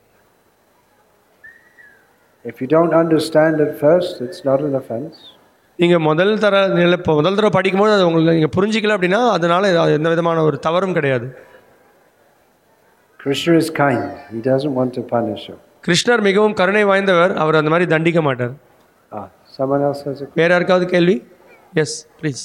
If you don't understand at first, it's not an offense. நீங்கள் முதல் தர நிலை இப்போ முதல் தடவை படிக்கும்போது அது உங்களுக்கு நீங்கள் புரிஞ்சிக்கல அப்படின்னா அதனால எந்த விதமான ஒரு தவறும் கிடையாது. Krishna is kind. He doesn't want to punish you. கிருஷ்ணர் மிகவும் கருணை வாய்ந்தவர், அவர் அந்த மாதிரி தண்டிக்க மாட்டார். Ah, someone else has a question? வேறு யாருக்காவது கேள்வி? Yes please.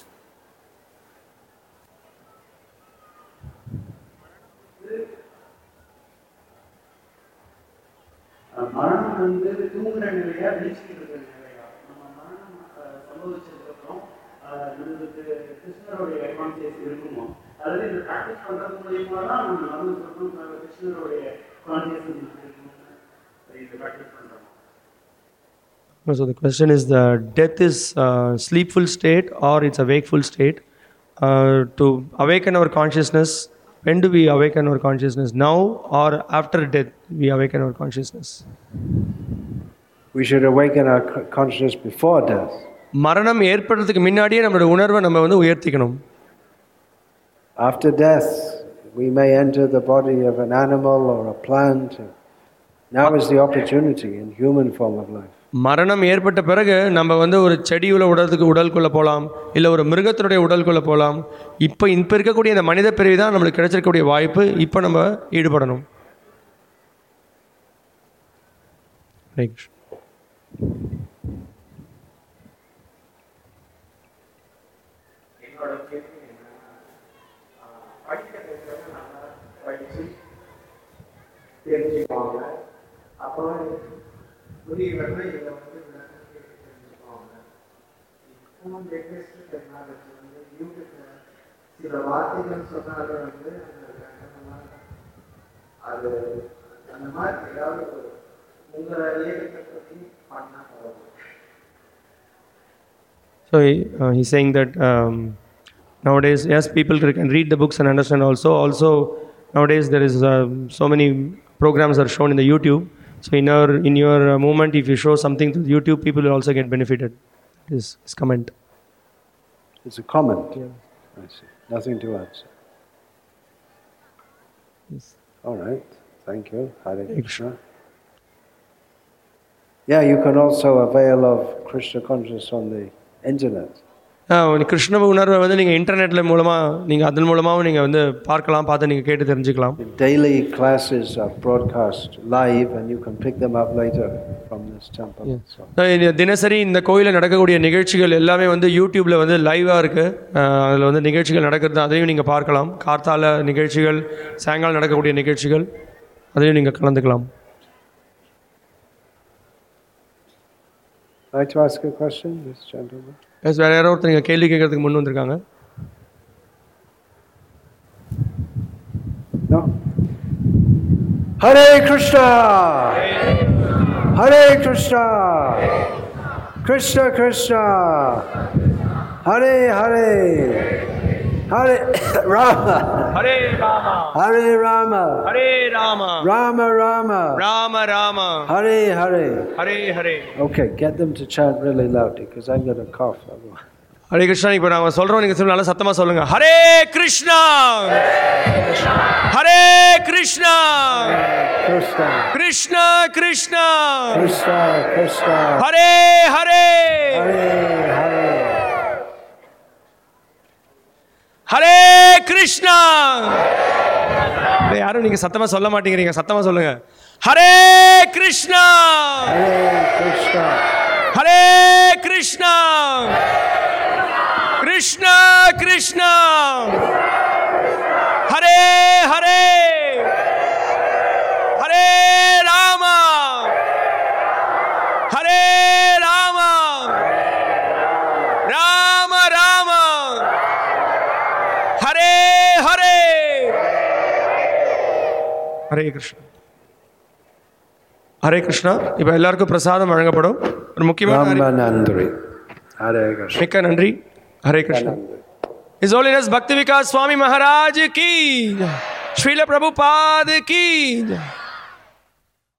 மரணம் வந்து தூங்குற நிலையா விழிச்சுக்கிட்டு இருக்கிற நிலையா? நம்ம மரணம் சம்பவிச்சதுக்கப்புறம் நம்மளுக்கு கிருஷ்ணருடைய கான்சியஸ் இருக்குமோ, அதாவது இந்த ப்ராக்டிஸ் பண்ணுறது மூலியமாக தான் நம்ம மரணத்துக்கப்புறம் கிருஷ்ணருடைய கான்சியஸ் இருக்குமோ இந்த ப்ராக்டிஸ் பண்ணுறோம். So the question is, the death is uh, sleepful state or it's a wakeful state? Uh, to awaken our consciousness, when do we awaken our consciousness? Now or after death we awaken our consciousness? We should awaken our consciousness before death. மரணம் ஏற்படுறதுக்கு முன்னாடியே நம்மளுடைய உணர்வை நம்ம வந்து உயர்த்திக்கணும். After death we may enter the body of an animal or a plant. Now is the opportunity in human form of life. மரணம் ஏற்பட்ட பிறகு நம்ம வந்து ஒரு செடியுள்ள உடலுக்கு உடலுக்குள்ளே போகலாம், இல்லை ஒரு மிருகத்தினுடைய உடலுக்குள்ளே போகலாம். இப்போ இப்போ இருக்கக்கூடிய இந்த மனித பிறவி தான் நம்மளுக்கு கிடைச்சிருக்கக்கூடிய வாய்ப்பு. இப்போ நம்ம ஈடுபடணும். ரைட். புரியலன்னா இதை வந்து விளக்கம் கேட்டு தெரிஞ்சுக்குவாங்க. இப்போ லேட்டஸ்ட் டெக்னாலஜி வந்து யூடியூப்ல சில வார்த்தைகள் சொன்னாலே வந்து அது அந்த மாதிரி ஏதாவது உங்களை இயக்கத்தை பற்றி பண்ணால் போகும். So uh, he's saying that um, nowadays, yes, people can read the books and understand also. Also, nowadays there is uh, so many programs are shown in the YouTube. So in your in your uh, movement, if you show something to YouTube, people will also get benefited. This is comment. It's a comment. Yeah. I see. Nothing to answer. Yes. All right. Thank you. Hare Krishna. Krishna. Yeah, you can also avail of Krishna consciousness on the internet. Krishna உணர்வை வந்து நீங்கள் இன்டர்நெட்டில் மூலமாக நீங்கள் அதன் மூலமாகவும் நீங்கள் வந்து பார்க்கலாம், பார்த்து நீங்கள் கேட்டு தெரிஞ்சுக்கலாம். Daily classes are broadcast live and you can pick them up later from this temple. Yeah. So. தினசரி இந்த கோயிலில் நடக்கக்கூடிய நிகழ்ச்சிகள் எல்லாமே வந்து யூடியூப்பில் வந்து லைவாக இருக்குது. அதில் வந்து நிகழ்ச்சிகள் நடக்கிறது, அதையும் நீங்கள் பார்க்கலாம். கார்த்தால நிகழ்ச்சிகள், சாயங்காலம் நடக்கக்கூடிய நிகழ்ச்சிகள், அதையும் நீங்கள் கலந்துக்கலாம். I'd like to ask a question, this gentleman. Yes, வேறு யாரோ ஒருத்தர் நீங்கள் கேள்வி கேட்கறதுக்கு முன் வந்திருக்காங்க. No. Hare Krishna! Hare Krishna! Krishna Krishna! Hare Hare! Hare Rama! Hare Rama, Hare Rama! Hare Rama, Rama Rama! Rama Rama, Hare Hare! Hare Hare. Okay, get them to chant really loudly because I'm going to cough. Hare Krishna. இப்போ நாங்கள் சொல்கிறோம், நீங்கள் சொல்ல நல்லா சத்தமாக சொல்லுங்கள். Hare Krishna, Hare Krishna, Krishna! Krishna Krishna, Krishna Krishna! Hare Hare, Hare Hare! Hare Krishna. யாரும் நீங்கள் சத்தமாக சொல்ல மாட்டேங்கிறீங்க, சத்தமாக சொல்லுங்க. Hare Krishna, Hare Krishna! ஹரே கிருஷ்ணா, கிருஷ்ணா கிருஷ்ணா, ஹரே ஹரே, ஹரே ராமா, ஹரே ராமா, ராம ராமா, ஹரே ஹரே, ஹரே கிருஷ்ணா. ஹரே கிருஷ்ணா. இப்போ எல்லாருக்கும் பிரசாதம் வழங்கப்படும். ஒரு முக்கியமான Ramanandri. Hare Krishna. மிக்க நன்றி. Hare Krishna. His Holiness Bhakti Vikas Swami Maharaj ki, Srila Prabhupada ki.